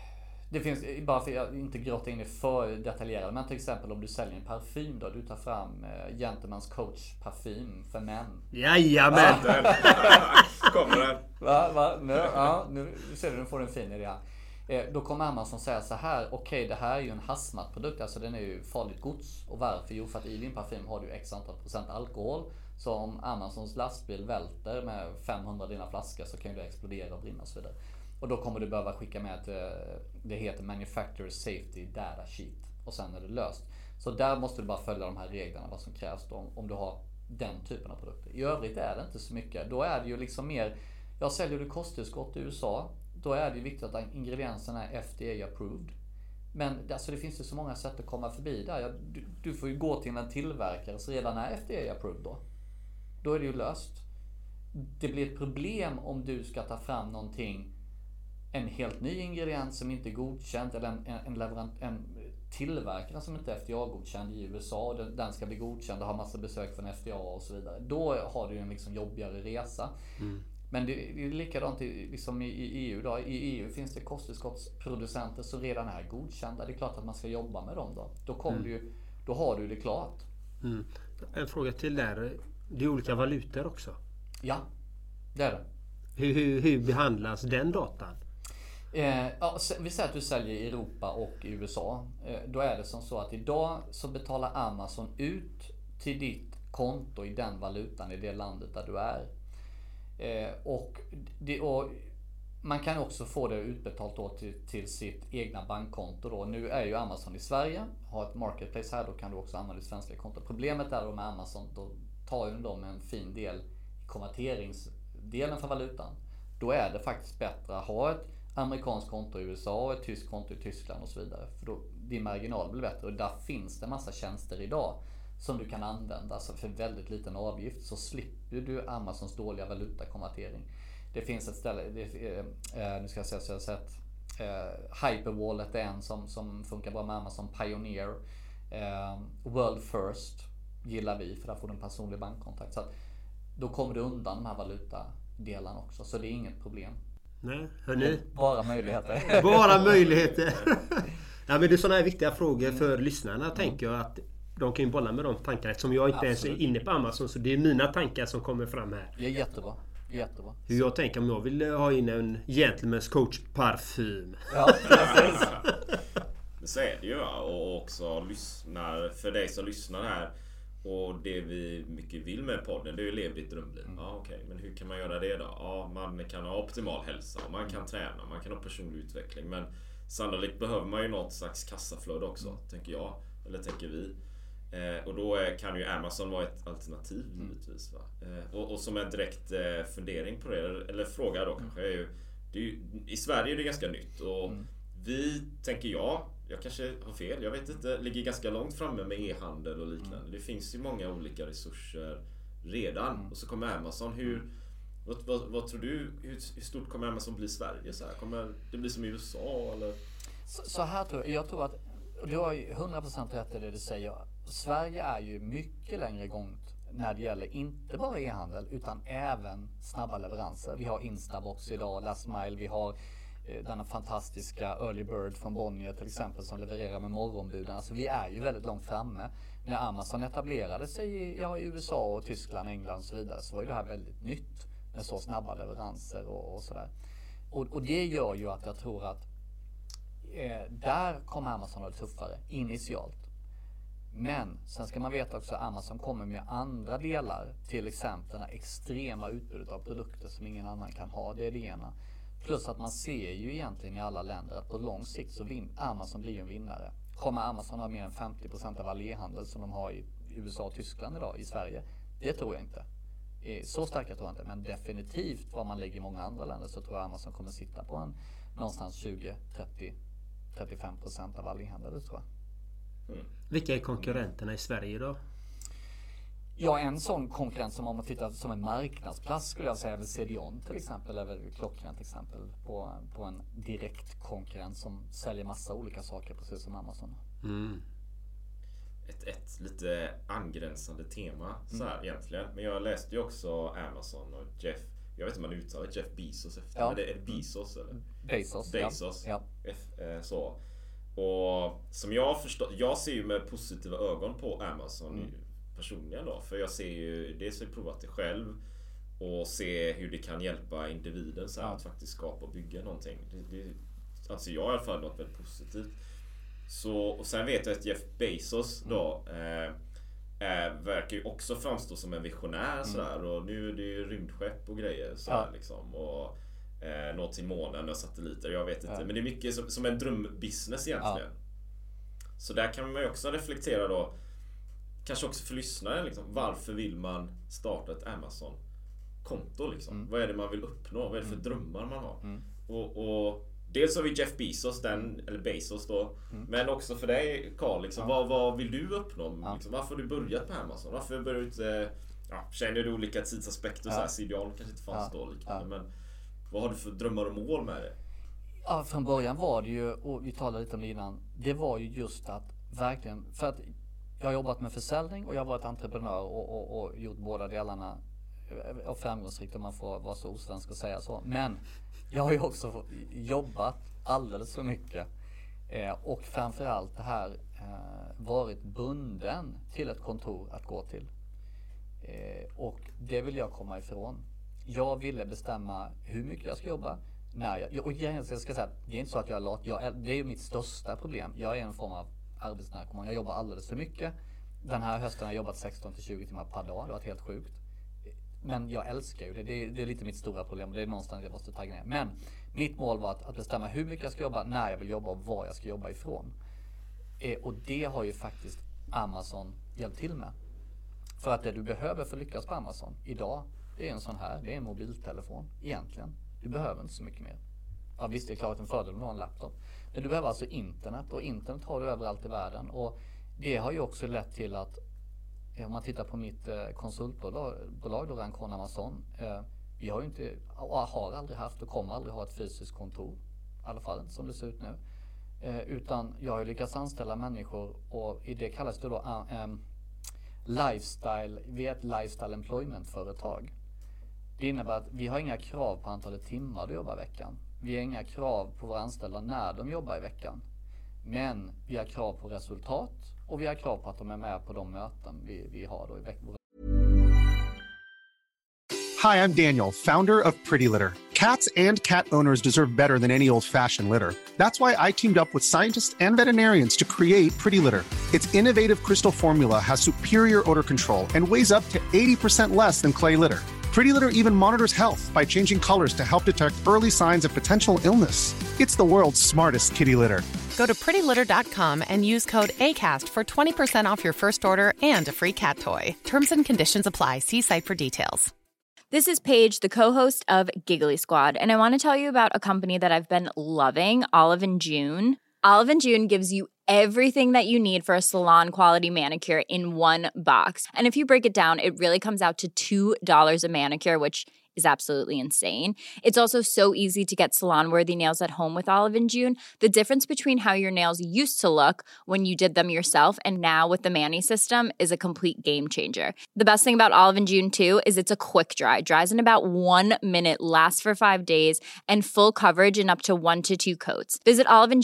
Det finns, bara för att inte grotta in i för detaljerat, men till exempel om du säljer en parfym då, du tar fram Gentleman's Coach parfym för män. Jajamän! Kommer den? Va? Nu ser du, nu får du en fin idé. Då kommer Amazon säga så här: okej, det här är ju en hazmat-produkt, alltså den är ju farligt gods. Och varför? Jo, för att i din parfym har du x antal procent alkohol. Så om Amazons lastbil välter med 500 dina flaskor så kan det explodera och brinna och så vidare. Och då kommer du behöva skicka med det heter Manufacturer Safety Data Sheet. Och sen är det löst. Så där måste du bara följa de här reglerna, vad som krävs då, om du har den typen av produkter. I övrigt är det inte så mycket. Då är det ju liksom mer, jag säljer du kosttillskott i USA. Då är det ju viktigt att ingredienserna är FDA approved. Men alltså, det finns ju så många sätt att komma förbi där. Du får ju gå till en tillverkare som redan är FDA approved då. Då är det ju löst. Det blir ett problem om du ska ta fram någonting, en helt ny ingrediens som inte är godkänd, eller en tillverkare som inte är FDA-godkänd i USA, och den ska bli godkänd och ha massa besök från FDA och så vidare. Då har du ju en liksom jobbigare resa. Men det är likadant liksom i EU då. I EU finns det kosttillskottsproducenter som redan är godkända. Det är klart att man ska jobba med dem då. Då har du det klart. En fråga till där. Det är olika valutor också. Ja, det är det. Hur behandlas den datan? Vi säger att du säljer i Europa och i USA. Då är det som så att idag så betalar Amazon ut till ditt konto i den valutan i det landet där du är. Och man kan också få det utbetalt då till sitt egna bankkonto då. Nu är ju Amazon i Sverige, har ett marketplace här, då kan du också använda ditt svenska konto. Problemet är då med Amazon, då tar ju de en fin del i konverteringsdelen för valutan. Då är det faktiskt bättre att ha ett amerikanskt konto i USA och ett tyskt konto i Tyskland och så vidare. För då din marginal blir bättre, och där finns det massa tjänster idag som du kan använda. Så för väldigt liten avgift så slipper du Amazons dåliga valutakonvertering. Det finns ett ställe, nu ska jag säga så jag har sett Hyperwallet är en som funkar bra med Amazon. Pioneer, World First gillar vi, för där får du en personlig bankkontakt. Så att då kommer du undan de här valutadelarna också, så det är inget problem. Nej, hörni. Bara möjligheter. Bara möjligheter. Ja, men det är sådana här viktiga frågor för lyssnarna, tänker jag, att de kan ju bolla med de tankarna, eftersom jag inte ens är inne på Amazon, så det är mina tankar som kommer fram här. Det är jättebra. Hur jag tänker om jag vill ha in en Gentleman's Coach parfym. Ja, precis. Så är det ju, och också för dig som lyssnar här, och det vi mycket vill med podden, det är ju lev ditt drömliv. Ja, okej, men hur kan man göra det då? Ja, man kan ha optimal hälsa, man kan träna, man kan ha personlig utveckling, men sannolikt behöver man ju något slags kassaflöde också, tänker jag, eller tänker vi. Och då kan ju Amazon vara ett alternativ givetvis, va? Och som en direkt fundering på det, eller fråga då kanske, är ju, i Sverige är det ganska nytt, och vi, tänker jag kanske har fel, jag vet inte, ligger ganska långt framme med e-handel och liknande. Det finns ju många olika resurser redan, och så kommer Amazon. Vad tror du, hur stort kommer Amazon bli i Sverige? Så här? Kommer det bli som i USA eller? Så här jag tror att du har ju 100% rätt i det du säger. Sverige är ju mycket längre gångt när det gäller inte bara e-handel utan även snabba leveranser. Vi har Instabox idag, Last Mile, vi har denna fantastiska Early Bird från Bonnier till exempel som levererar med morgonbuden. Alltså vi är ju väldigt långt framme. När Amazon etablerade sig i USA och Tyskland, England och så vidare, så var ju det här väldigt nytt med så snabba leveranser och sådär. Och det gör ju att jag tror att där kommer Amazon vara tuffare initialt. Men sen ska man veta också att Amazon kommer med andra delar, till exempel det här extrema utbudet av produkter som ingen annan kan ha. Det är det ena. Plus att man ser ju egentligen i alla länder att på lång sikt så Amazon blir en vinnare. Kommer Amazon ha mer än 50% av all e-handel som de har i USA och Tyskland idag i Sverige? Det tror jag inte. Så starka tror jag inte, men definitivt vad man lägger i många andra länder så tror jag Amazon kommer sitta på någonstans 20-35% av all e-handel, det tror jag. Vilka är konkurrenterna i Sverige då? Ja, en sån konkurrent som om man tittar som en marknadsplats skulle jag säga är CDON till exempel, eller klockrent exempel på en direkt konkurrent som säljer massa olika saker precis som Amazon. Ett lite angränsande tema så här egentligen, men jag läste ju också Amazon och jag vet inte om man uttalar Jeff Bezos efter, men det är Bezos eller? Bezos. Ja. Så. Och som jag förstår, jag ser ju med positiva ögon på Amazon personligen då, för jag ser ju, dels har jag provat det själv och se hur det kan hjälpa individen så här, att faktiskt skapa och bygga någonting. Det alltså jag har i alla fall något väldigt positivt. Så, och sen vet jag att Jeff Bezos då verkar ju också framstå som en visionär sådär, och nu är det ju rymdskepp och grejer sådär liksom, och nå till månen och satelliter, jag vet inte, men det är mycket som en drömbusiness egentligen. Så där kan man ju också reflektera då, kanske också för lyssnaren liksom, varför vill man starta ett Amazon-konto liksom? Vad är det man vill uppnå? Vad är det för drömmar man har? Och dels har vi Jeff Bezos, eller Bezos då, men också för dig Carl liksom, vad vill du uppnå? Liksom, varför har du börjat på Amazon? Varför började du inte, känner du olika tidsaspekter så här, ideal kanske inte fanns då liknande, men vad har du för drömmar och mål med det? Ja, från början var det ju, och vi talade lite om det innan, det var ju just att verkligen, för att jag har jobbat med försäljning och jag har varit entreprenör och gjort båda delarna och framgångsrikt, om man får vara så osvensk och säga så. Men jag har ju också jobbat alldeles för mycket och framförallt det här varit bunden till ett kontor att gå till. Och det vill jag komma ifrån. Jag ville bestämma hur mycket jag ska jobba. Och jag ska säga att det är inte så att jag är lat. Det är ju mitt största problem. Jag är en form av arbetsnarkoman. Jag jobbar alldeles för mycket. Den här hösten har jag jobbat 16-20 timmar per dag. Det har varit helt sjukt. Men jag älskar ju det. Det är lite mitt stora problem. Det är någonstans jag måste tagga ner. Men mitt mål var att bestämma hur mycket jag ska jobba, när jag vill jobba och var jag ska jobba ifrån. Och det har ju faktiskt Amazon hjälpt till med. För att det du behöver för att lyckas på Amazon idag, det är en sån här, det är en mobiltelefon egentligen. Du behöver inte så mycket mer. Ja, visst, det är klart en fördel med en laptop. Men du behöver alltså internet, och internet har du överallt i världen. Och det har ju också lett till att, om man tittar på mitt konsultbolag då, Rancon Amazon, vi har ju inte, har aldrig haft och kommer aldrig ha ett fysiskt kontor. I alla fall inte som det ser ut nu. Utan jag har ju lyckats anställa människor, och i det kallas det då lifestyle, vi är ett lifestyle employment-företag. Det innebär att vi har inga krav på antalet timmar du jobbar i veckan. Vi har inga krav på våra anställda när de jobbar i veckan. Men vi har krav på resultat, och vi har krav på att de är med på de möten vi har då i veckan. Hi, I'm Daniel, founder of Pretty Litter. Cats and cat owners deserve better than any old-fashioned litter. That's why I teamed up with scientists and veterinarians to create Pretty Litter. Its innovative crystal formula has superior odor control and weighs up to 80% less than clay litter. Pretty Litter even monitors health by changing colors to help detect early signs of potential illness. It's the world's smartest kitty litter. Go to prettylitter.com and use code ACAST for 20% off your first order and a free cat toy. Terms and conditions apply. See site for details. This is Paige, the co-host of Giggly Squad, and I want to tell you about a company that I've been loving, Olive & June. Olive & June gives you everything that you need for a salon-quality manicure in one box. And if you break it down, it really comes out to $2 a manicure, which is absolutely insane. It's also so easy to get salon-worthy nails at home with Olive & June. The difference between how your nails used to look when you did them yourself and now with the Mani system is a complete game changer. The best thing about Olive & June, too, is it's a quick dry. Dries in about 1 minute, lasts for 5 days, and full coverage in up to 1 to 2 coats. Visit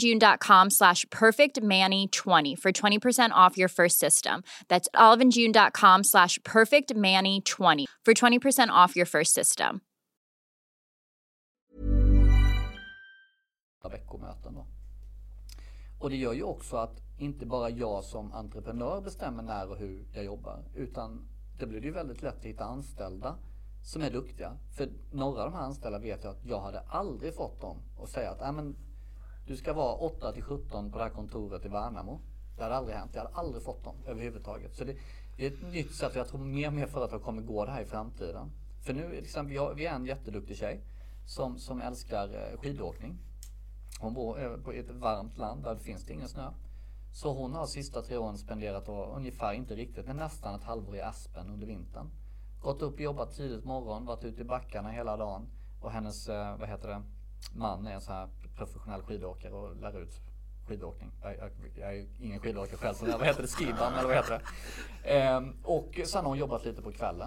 oliveandjune.com/perfectmani20 for 20% off your first system. That's oliveandjune.com/perfectmani20 for 20% off your first system. Veckomöten då. Och det gör ju också att inte bara jag som entreprenör bestämmer när och hur jag jobbar, utan det blir ju väldigt lätt att hitta anställda som är duktiga. För några av de här anställda vet jag att jag hade aldrig fått dem att säga att men, du ska vara 8-17 på det här kontoret i Värnamo. Det hade aldrig hänt. Jag hade aldrig fått dem överhuvudtaget. Så det är ett nytt sätt. Jag tror mer och mer företag kommer gå det här i framtiden. För nu exempel, vi är en jätteduktig tjej som älskar skidåkning. Hon bor på ett varmt land där det finns ingen snö. Så hon har sista 3 åren spenderat ungefär, inte riktigt, men nästan ett halvår i Aspen under vintern. Gått upp och jobbat tidigt morgon, varit ute i backarna hela dagen. Och hennes, man är en så här professionell skidåkare och lär ut skidåkning. Jag är ingen skidåkare själv, så skiband eller vad heter det. Och sen har hon jobbat lite på kvällen.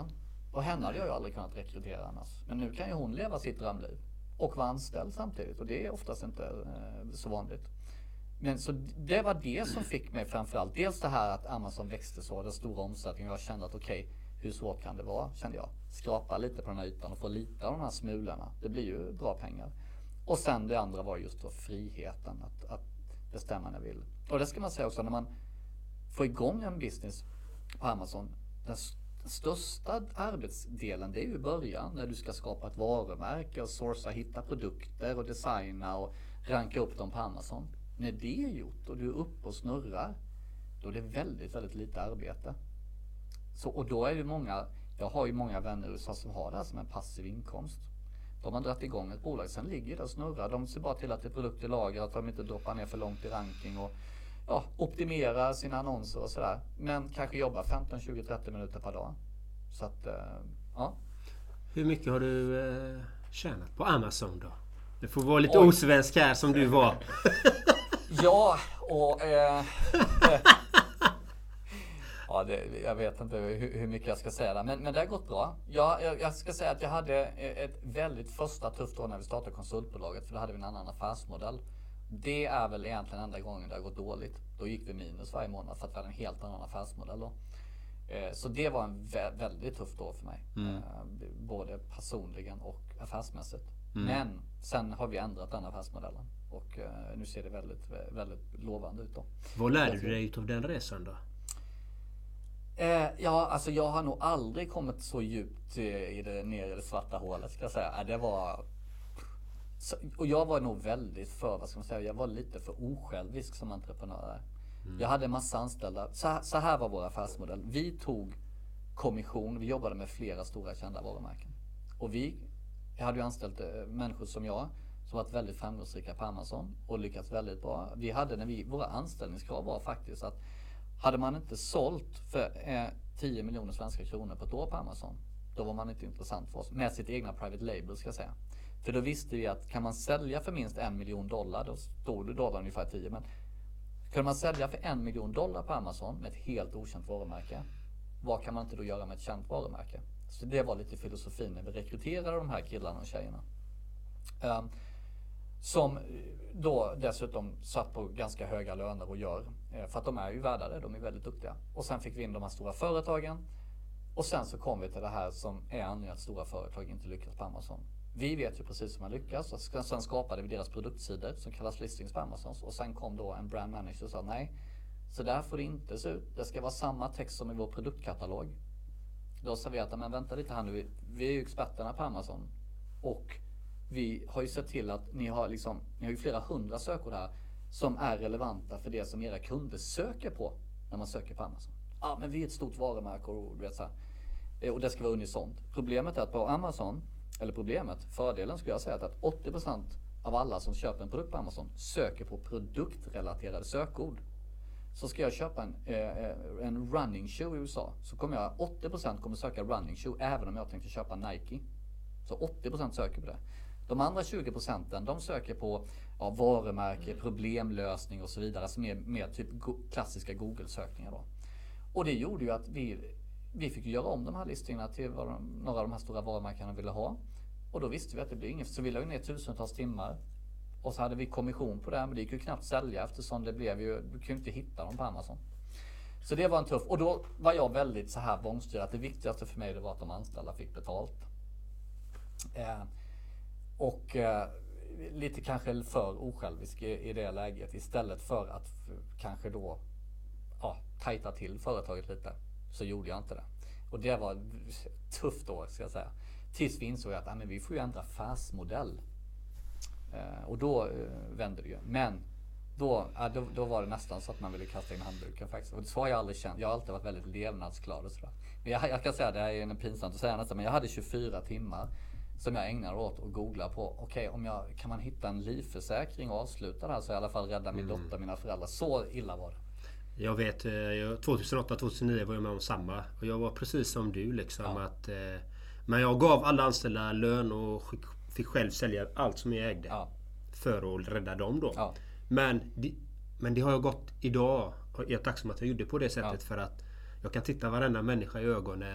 Och henne hade jag ju aldrig kunnat rekrytera annars. Men nu kan ju hon leva sitt drömliv och vara anställd samtidigt. Och det är oftast inte så vanligt. Men så det var det som fick mig framförallt. Dels det här att Amazon växte så, den stora omsättningen. Jag kände att okej, hur svårt kan det vara, kände jag. Skrapa lite på den här ytan och få lite av de här smulorna. Det blir ju bra pengar. Och sen det andra var just då friheten att bestämma när jag vill. Och det ska man säga också, när man får igång en business på Amazon, den största arbetsdelen, det är ju början när du ska skapa ett varumärke och sourca, hitta produkter och designa och ranka upp dem på Amazon. När det är gjort och du är uppe och snurrar, då är det väldigt, väldigt lite arbete. Så, och då är det många, jag har ju många vänner i USA som har det här som en passiv inkomst. De har dragit igång ett bolag, sen ligger det och snurrar. De ser bara till att det är produkter i lager, att de inte droppar ner för långt i ranking och optimera sina annonser och sådär. Men kanske jobba 15, 20, 30 minuter per dag. Så att, ja. Hur mycket har du tjänat på Amazon då? Det får vara lite osvensk här som du var. Ja, och... jag vet inte hur mycket jag ska säga där. Men det har gått bra. Jag ska säga att jag hade ett väldigt första tufft år när vi startade konsultbolaget. För då hade vi en annan affärsmodell. Det är väl egentligen enda gången det har gått dåligt. Då gick vi minus varje månad för att vi hade en helt annan affärsmodell då. Så det var en väldigt tufft år för mig. Både personligen och affärsmässigt. Men sen har vi ändrat den affärsmodellen. Och nu ser det väldigt, väldigt lovande ut då. Vad lärde du dig av den resan då? Alltså jag har nog aldrig kommit så djupt ner i det svarta hålet, ska jag säga. Det var... Och jag var nog väldigt jag var lite för osjälvisk som entreprenör. Jag hade en massa anställda. Så här var vår affärsmodell. Vi tog kommission, vi jobbade med flera stora kända varumärken. Och jag hade ju anställt människor som jag, som varit väldigt framgångsrika på Amazon och lyckats väldigt bra. Våra anställningskrav var faktiskt att hade man inte sålt för 10 miljoner svenska kronor på ett år på Amazon, då var man inte intressant för oss. Med sitt egna private label, ska jag säga. För då visste vi att kan man sälja för minst $1 miljon, då stod det dollar ungefär 10. Men kan man sälja för $1 miljon på Amazon med ett helt okänt varumärke, vad kan man inte då göra med ett känt varumärke? Så det var lite filosofin när vi rekryterade de här killarna och tjejerna. Som då dessutom satt på ganska höga löner och gör. För att de är ju värda det, de är väldigt duktiga. Och sen fick vi in de här stora företagen. Och sen så kom vi till det här som är anledningen att stora företag inte lyckas på Amazon. Vi vet ju precis hur man lyckas. Och sen skapade vi deras produktsidor som kallas listings på Amazon. Och sen kom då en brand manager och sa nej, så där får det inte se ut. Det ska vara samma text som i vår produktkatalog. Då sa vi att men vänta lite här nu, vi är ju experterna på Amazon. Och vi har ju sett till att ni har ju flera 100 sökord här som är relevanta för det som era kunder söker på när man söker på Amazon. Ja, men vi är ett stort varumärke och du vet så här. Och det ska vara unisont. Problemet är att på Amazon, fördelen skulle jag säga att 80% av alla som köper en produkt på Amazon söker på produktrelaterade sökord. Så ska jag köpa en running shoe i USA, så kommer 80% kommer söka running shoe även om jag tänkte köpa Nike. Så 80% söker på det. De andra 20% de söker på varumärke, problemlösning och så vidare. Alltså mer typ klassiska Google-sökningar då. Och det gjorde ju att vi fick göra om de här listorna till vad några av de här stora varumärkena ville ha. Och då visste vi att det blir inget. Så vi la ner tusentals timmar. Och så hade vi kommission på det, men det gick ju knappt sälja eftersom det blev ju, du kunde inte hitta dem på Amazon. Så det var en tuff. Och då var jag väldigt så här bångstyrd att det viktigaste för mig det var att de anställda fick betalt. Lite kanske för osjälvisk i det läget istället för att kanske då tajta till företaget lite, så gjorde jag inte det. Och det var tufft då, ska jag säga. Tills vi insåg att men vi får ju ändra affärsmodell. Och då vände det ju. Men då var det nästan så att man ville kasta in handduken faktiskt. Och så har jag aldrig känt. Jag har alltid varit väldigt levnadsglad och sådär. Men jag kan säga, det här är pinsamt att säga nästan, men jag hade 24 timmar som jag ägnade åt att googla på. Okej, kan man hitta en livförsäkring och avsluta det här, så i alla fall rädda min dotter, mina föräldrar. Så illa var det. Jag vet, 2008-2009 var jag med om samma. Och jag var precis som du liksom. Men jag gav alla anställda lön och fick själv sälja allt som jag ägde. För att rädda dem då. Ja. Men det har jag gått idag. Jag är tacksam att jag gjorde på det sättet. För att jag kan titta varenda människa i ögonen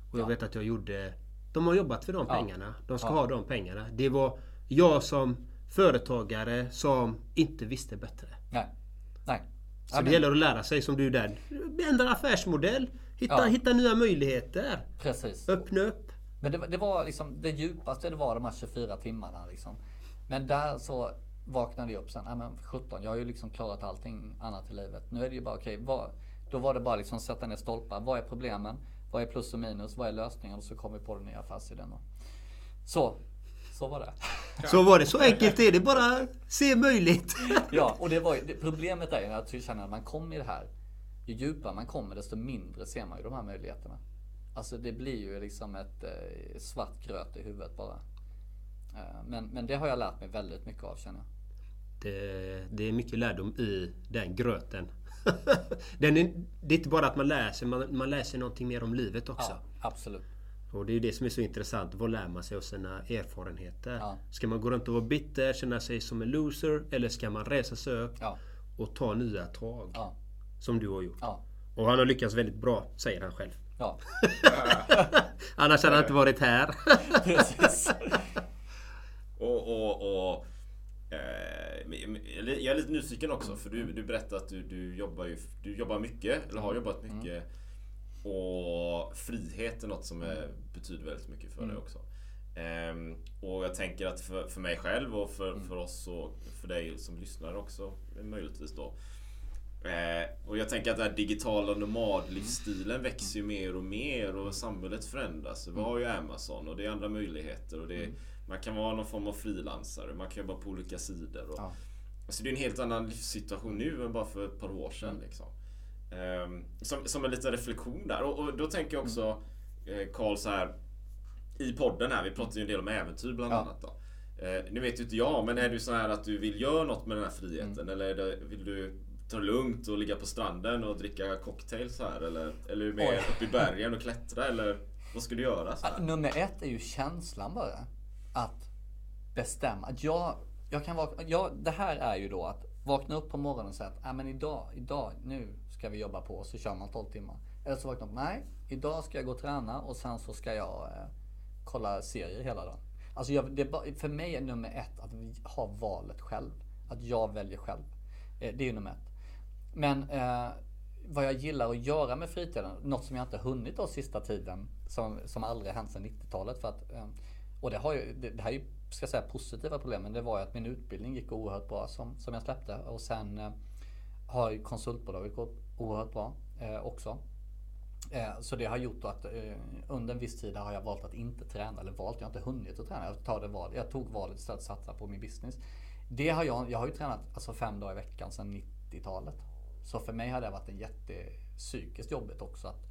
Och jag vet att de har jobbat för de pengarna. De ska ha de pengarna. Det var jag som företagare som inte visste bättre. Nej. Så det gäller att lära sig som du där. Ändra affärsmodell. Hitta nya möjligheter. Precis. Öppna upp. Men det var liksom det djupaste, det var de här 24 timmarna liksom. Men där så vaknade jag upp sen. Men 17, jag har ju liksom klarat allting annat i livet. Nu är det ju bara då var det bara liksom sätta ner stolpar. Vad är problemen? Vad är plus och minus? Vad är lösningen? Och så kom vi på den nya affärsidén då. Så var det. Så var det. Så enkelt är det. Bara se möjligt. Ja, och problemet är att jag känner att man kommer i det här. Ju djupare man kommer, desto mindre ser man ju de här möjligheterna. Alltså det blir ju liksom ett svart gröt i huvudet bara. Men det har jag lärt mig väldigt mycket av, känner jag. Det är mycket lärdom i den gröten. Det är inte bara att man läser någonting mer om livet också. Ja, absolut. Och det är det som är så intressant. Vad lär man sig av sina erfarenheter? Ja. Ska man gå runt och vara bitter, känna sig som en loser? Eller ska man resa sig upp och ta nya tag? Ja. Som du har gjort. Ja. Och han har lyckats väldigt bra, säger han själv. Ja. Annars hade han inte varit här. Precis. Jag är lite nyfiken också, för du berättade att du jobbar mycket, eller har jobbat mycket. Och frihet är något som betyder väldigt mycket för dig också. Och jag tänker att för mig själv och för oss och för dig som lyssnar också möjligtvis då. Och jag tänker att den här digitala nomadlivsstilen växer ju mer och mer och samhället förändras. Vi har ju Amazon och det är andra möjligheter och man kan vara någon form av frilansare, man kan jobba på olika sidor och, alltså det är en helt annan livssituation nu än bara för ett par år sedan liksom. Som en liten reflektion där och då tänker jag också Carl så här i podden här, vi pratar ju en del om äventyr bland annat då. Nu vet ju inte jag, men är du så här att du vill göra något med den här friheten eller vill du ta det lugnt och ligga på stranden och dricka cocktails här eller är du mer uppe i bergen och klättra eller vad ska du göra så här? Nummer 1 är ju känslan bara att bestämma att jag kan vara, det här är ju då att vakna upp på morgonen och säga att men idag nu ska vi jobba på och så kör man 12 timmar. Eller så vakna upp, nej, idag ska jag gå och träna och sen så ska jag kolla serier hela dagen. Alltså för mig är nummer 1 att vi har valet själv. Att jag väljer själv. Det är ju nummer 1. Men vad jag gillar att göra med fritiden, något som jag inte hunnit då sista tiden, som aldrig hänt sedan 90-talet. För att, och det här är ju, ska jag säga, positiva problem, men det var ju att min utbildning gick oerhört bra som jag släppte. Och sen har ju konsultbolaget gått oerhört bra också. Så det har gjort att under en viss tid har jag valt att inte träna, eller jag har inte hunnit att träna. Jag tog valet istället att satsa på min business. Jag har ju tränat alltså 5 dagar i veckan sedan 90-talet. Så för mig har det varit en jättepsykiskt jobbigt också att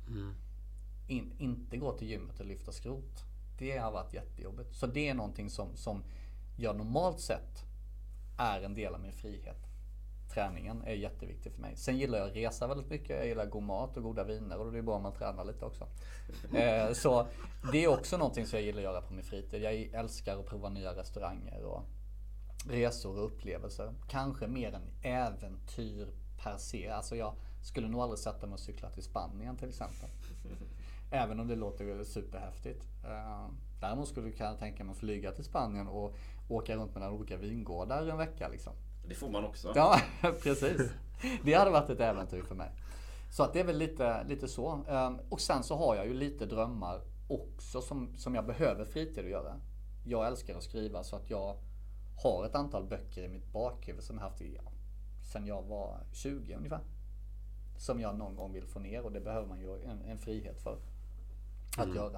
inte gå till gymmet och lyfta skrot. Det har varit jättejobbigt. Så det är någonting som jag normalt sett är en del av min frihet. Träningen är jätteviktig för mig. Sen gillar jag att resa väldigt mycket. Jag gillar god mat och goda viner. Och det är bra om man tränar lite också. Så det är också någonting som jag gillar att göra på min fritid. Jag älskar att prova nya restauranger och resor och upplevelser. Kanske mer än äventyr per se. Alltså jag skulle nog aldrig sätta mig och cykla till Spanien till exempel. Även om det låter superhäftigt. Däremot skulle jag kunna tänka mig att flyga till Spanien och åka runt mellan olika vingårdar en vecka liksom. Det får man också. Ja, precis. Det hade varit ett äventyr för mig. Så att det är väl lite så. Och sen så har jag ju lite drömmar också som jag behöver fritid att göra. Jag älskar att skriva, så att jag har ett antal böcker i mitt bakhuvud som jag haft sedan jag var 20 ungefär. Som jag någon gång vill få ner, och det behöver man ju en frihet för att göra.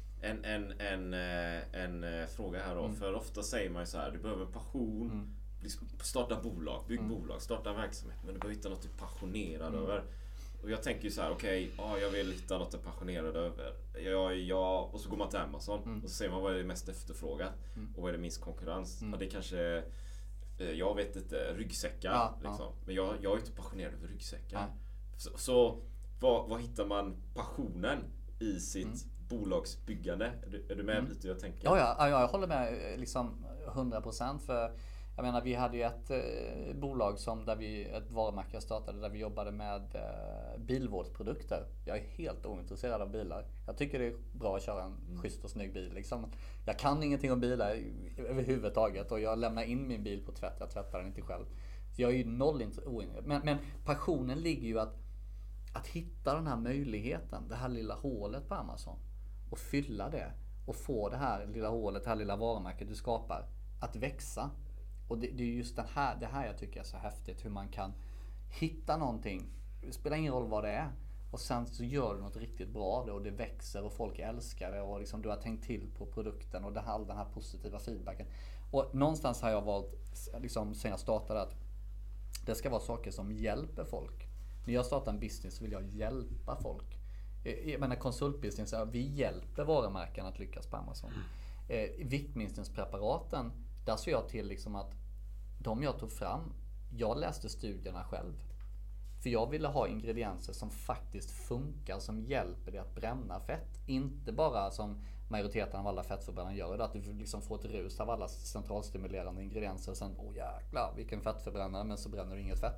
En fråga här då. För ofta säger man ju så här: du behöver passion. Starta bolag, bygg bolag, starta en verksamhet, men du behöver hitta något du är passionerad över. Och jag tänker ju så här: jag vill hitta något jag är passionerad över. Och så går man till Amazon och så ser man vad är det mest efterfrågat och vad är det minst konkurrens. Ja, det är kanske, jag vet inte, ryggsäckar liksom. Men jag är inte passionerad över ryggsäckar. Så vad hittar man passionen i sitt bolagsbyggande? Är du med lite jag tänker? Ja, jag håller med liksom 100%, för Jag menar, vi hade ju ett bolag ett varumärke jag startade där vi jobbade med bilvårdsprodukter. Jag är helt ointresserad av bilar. Jag tycker det är bra att köra en schysst och snygg bil liksom. Jag kan ingenting om bilar överhuvudtaget och jag lämnar in min bil på tvätt. Jag tvättar den inte själv. Så jag är ju noll ointresserad. Men passionen ligger ju att hitta den här möjligheten, det här lilla hålet på Amazon och fylla det och få det här lilla hålet, det här lilla varumärket du skapar att växa. Och det är just det här jag tycker är så häftigt, hur man kan hitta någonting, det spelar ingen roll vad det är, och sen så gör du något riktigt bra av det och det växer och folk älskar det och liksom du har tänkt till på produkten och all den här positiva feedbacken. Och någonstans har jag valt, liksom sen jag startade, att det ska vara saker som hjälper folk. När jag startar en business så vill jag hjälpa folk. Jag menar konsultbusiness, vi hjälper varumärken att lyckas på Amazon. Viktminskningspreparaten, där såg jag till liksom att de jag tog fram, jag läste studierna själv. För jag ville ha ingredienser som faktiskt funkar, som hjälper dig att bränna fett. Inte bara som majoriteten av alla fettförbränare gör, att du liksom får ett rus av alla centralstimulerande ingredienser och sen, jäklar vilken fettförbrännare, men så bränner du inget fett.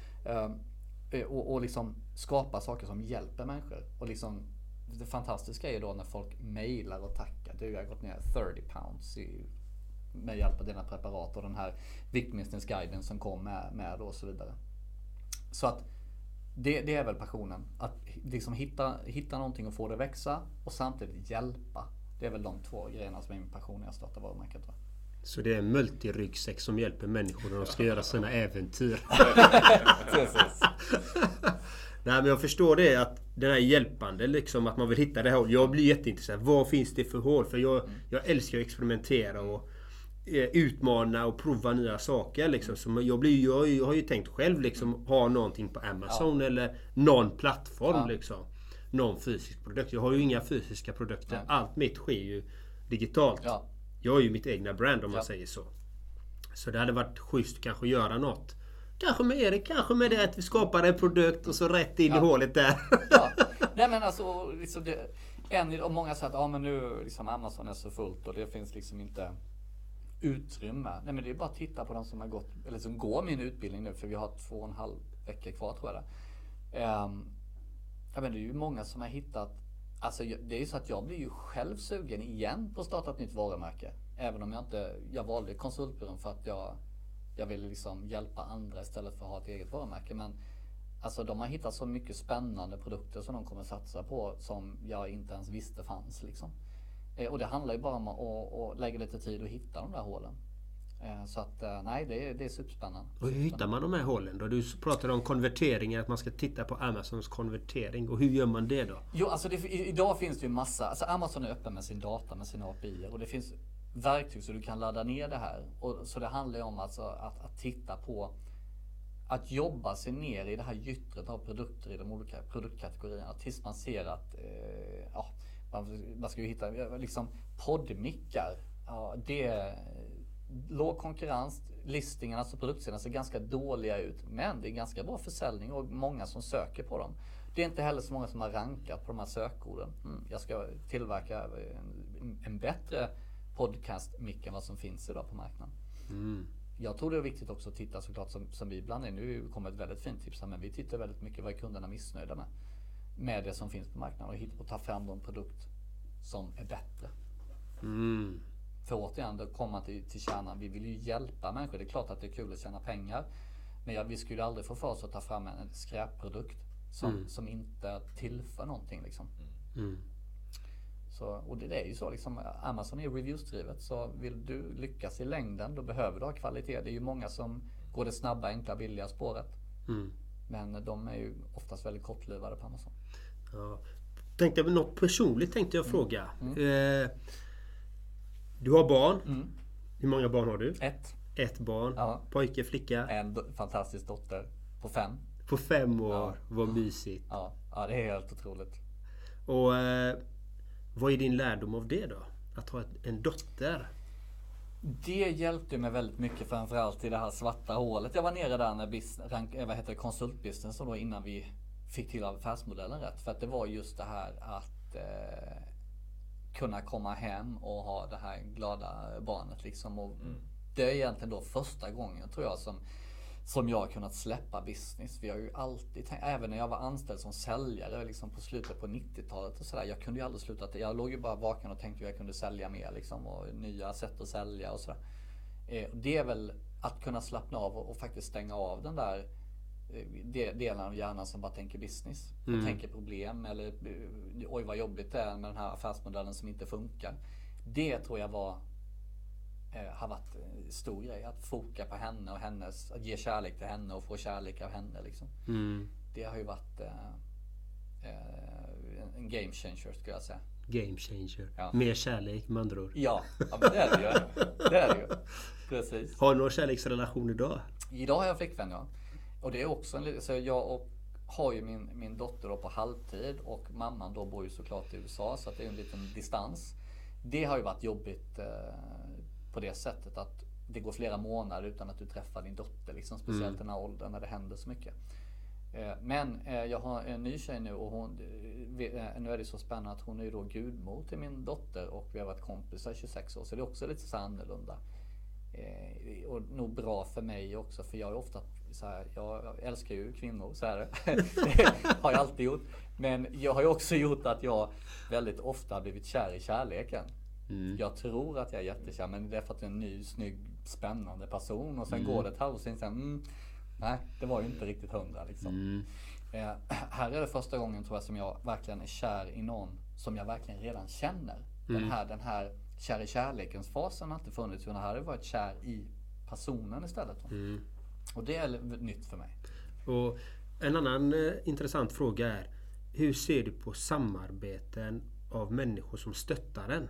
Och liksom skapa saker som hjälper människor. Och liksom det fantastiska är ju då när folk mejlar och tackar. Du, jag har gått ner 30 pounds med hjälp av dina preparat och den här viktminskningsguiden som kom med och så vidare. Så att det är väl passionen. Att liksom hitta någonting och få det växa och samtidigt hjälpa. Det är väl de två grejerna som är min passion när jag startar varumärket. Så det är en multiryggsäck som hjälper människor när de ska göra sina äventyr. Precis. Nej, men jag förstår det, att den här hjälpande liksom, att man vill hitta det här. Jag blir jätteintresserad. Vad finns det för hål? För jag älskar att experimentera och utmana och prova nya saker liksom. Så jag har ju tänkt själv liksom ha någonting på Amazon eller någon plattform liksom. Någon fysisk produkt. Jag har ju inga fysiska produkter. Nej. Allt mitt sker ju digitalt. Ja. Jag är ju mitt egna brand om man säger så. Så det hade varit schysst kanske att göra något. Kanske med Erik, kanske med det att vi skapar en produkt och så rätt in i hålet där. Ja. Nej men alltså, liksom och många säger att men nu liksom Amazon är så fullt och det finns liksom inte utrymme. Nej men det är bara att titta på de som har gått, eller som går min utbildning nu, för vi har 2,5 veckor kvar tror jag det. Men det är ju många som har hittat, alltså det är ju så att jag blir ju själv sugen igen på att starta ett nytt varumärke. Även om jag valde konsultbyrån för att jag ville liksom hjälpa andra istället för att ha ett eget varumärke. Men alltså de har hittat så mycket spännande produkter som de kommer satsa på som jag inte ens visste fanns liksom. Och det handlar ju bara om att lägga lite tid och hitta de där hålen. Så att nej, det är superspännande. Och hur hittar man de här hålen då? Du pratade om konverteringar, att man ska titta på Amazons konvertering. Och hur gör man det då? Jo, alltså idag finns det ju massa. Alltså Amazon är öppen med sin data, med sina API. Och det finns verktyg så du kan ladda ner det här. Och så det handlar ju om alltså att titta på, att jobba sig ner i det här gyttret av produkter i de olika produktkategorierna. Tills man ser att man ska ju hitta liksom poddmickar. Ja, det är låg konkurrens. Listingen, alltså produktsidan, ser ganska dåliga ut. Men det är ganska bra försäljning och många som söker på dem. Det är inte heller så många som har rankat på de här sökorden. Jag ska tillverka en bättre podcast-mick än vad som finns idag på marknaden. Jag tror det är viktigt också att titta såklart som vi ibland är. Nu kommer ett väldigt fint tips här, men vi tittar väldigt mycket vad kunderna är missnöjda med det som finns på marknaden och ta fram en produkt som är bättre. För återigen, då kommer till kärnan. Vi vill ju hjälpa människor. Det är klart att det är kul att tjäna pengar. Men vi skulle aldrig få för oss att ta fram en skräpprodukt som inte tillför någonting liksom. Så, och det är ju så liksom, Amazon är reviewsdrivet, så vill du lyckas i längden då behöver du ha kvalitet. Det är ju många som går det snabba, enkla, billiga spåret. Men de är ju oftast väldigt kortlivade på Amazon. Ja. Tänkte jag något personligt tänkte jag fråga. Du har barn. Hur många barn har du? Ett barn. Ja. Pojke, flicka? En fantastisk dotter på 5. På 5 år. Ja. Vad mysigt. Ja, det är helt otroligt. Och vad är din lärdom av det då? Att ha en dotter? Det hjälpte mig väldigt mycket, framförallt i det här svarta hålet. Jag var nere där när konsultbusiness då, innan vi fick till affärsmodellen rätt. För att det var just det här att kunna komma hem och ha det här glada barnet liksom. Och Det är egentligen då första gången tror jag som jag har kunnat släppa business. Vi har ju alltid tänkt, även när jag var anställd som säljare liksom på slutet på 90-talet och sådär. Jag kunde ju aldrig sluta, jag låg ju bara vaken och tänkte att jag kunde sälja mer liksom, och nya sätt att sälja och sådär. Det är väl att kunna slappna av och faktiskt stänga av den där delen av hjärnan som bara tänker business. Och tänker problem eller oj vad jobbigt det är med den här affärsmodellen som inte funkar. Det tror jag har varit en stor grej. Att foka på henne och hennes, att ge kärlek till henne och få kärlek av henne liksom. Det har ju varit en game changer skulle jag säga. Game changer. Ja. Mer kärlek med andra ord. Ja, men det är det ju. Det är det ju. Precis. Har du någon kärleksrelation idag? Idag har jag flickvän, ja. Och det är också så jag har ju min dotter då på halvtid och mamman då bor ju såklart i USA, så att det är en liten distans. Det har ju varit jobbigt på det sättet att det går flera månader utan att du träffar din dotter liksom, speciellt i den här åldern när det händer så mycket. Men jag har en ny tjej nu och nu är det så spännande att hon är ju då gudmor till min dotter och vi har varit kompisar i 26 år, så det är också lite så annorlunda. Och nog bra för mig också, för jag är ofta så här, jag älskar ju kvinnor så här. Det har jag alltid gjort, men jag har ju också gjort att jag väldigt ofta har blivit kär i kärleken. Jag tror att jag är jättekär, men det är för att jag är en ny, snygg, spännande person och sen går det ett halvår sen nej, det var ju inte riktigt 100 liksom. Här är det första gången tror jag som jag verkligen är kär i någon som jag verkligen redan känner. Den här kär i kärlekens fasen har inte funnits, utan här har jag varit kär i personen istället. Och det är nytt för mig. Och en annan intressant fråga är, hur ser du på samarbeten av människor som stöttar en?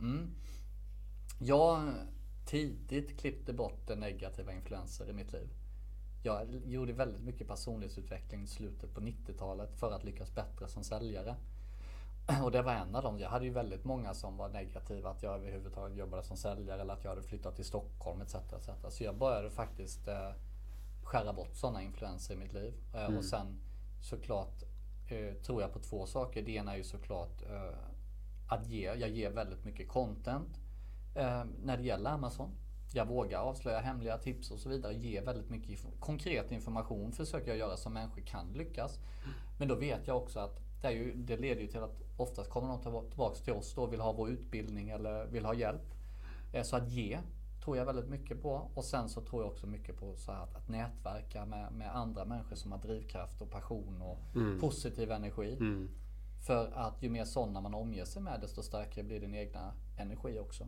Jag tidigt klippte bort den negativa influenser i mitt liv. Jag gjorde väldigt mycket personlighetsutveckling i slutet på 90-talet för att lyckas bättre som säljare. Och det var en av dem. Jag hade ju väldigt många som var negativa att jag överhuvudtaget jobbade som säljare eller att jag hade flyttat till Stockholm etc. Så jag började faktiskt skära bort sådana influenser i mitt liv. Och sen såklart tror jag på två saker. Det ena är ju såklart att jag ger väldigt mycket content när det gäller Amazon. Jag vågar avslöja hemliga tips och så vidare. Ge väldigt mycket konkret information försöker jag göra så människor kan lyckas. Men då vet jag också att det leder ju till att oftast kommer de tillbaka till oss då och vill ha vår utbildning eller vill ha hjälp. Så att ge tror jag väldigt mycket på. Och sen så tror jag också mycket på så här att nätverka med andra människor som har drivkraft och passion och positiv energi. För att ju mer sådana man omger sig med, desto starkare blir din egna energi också.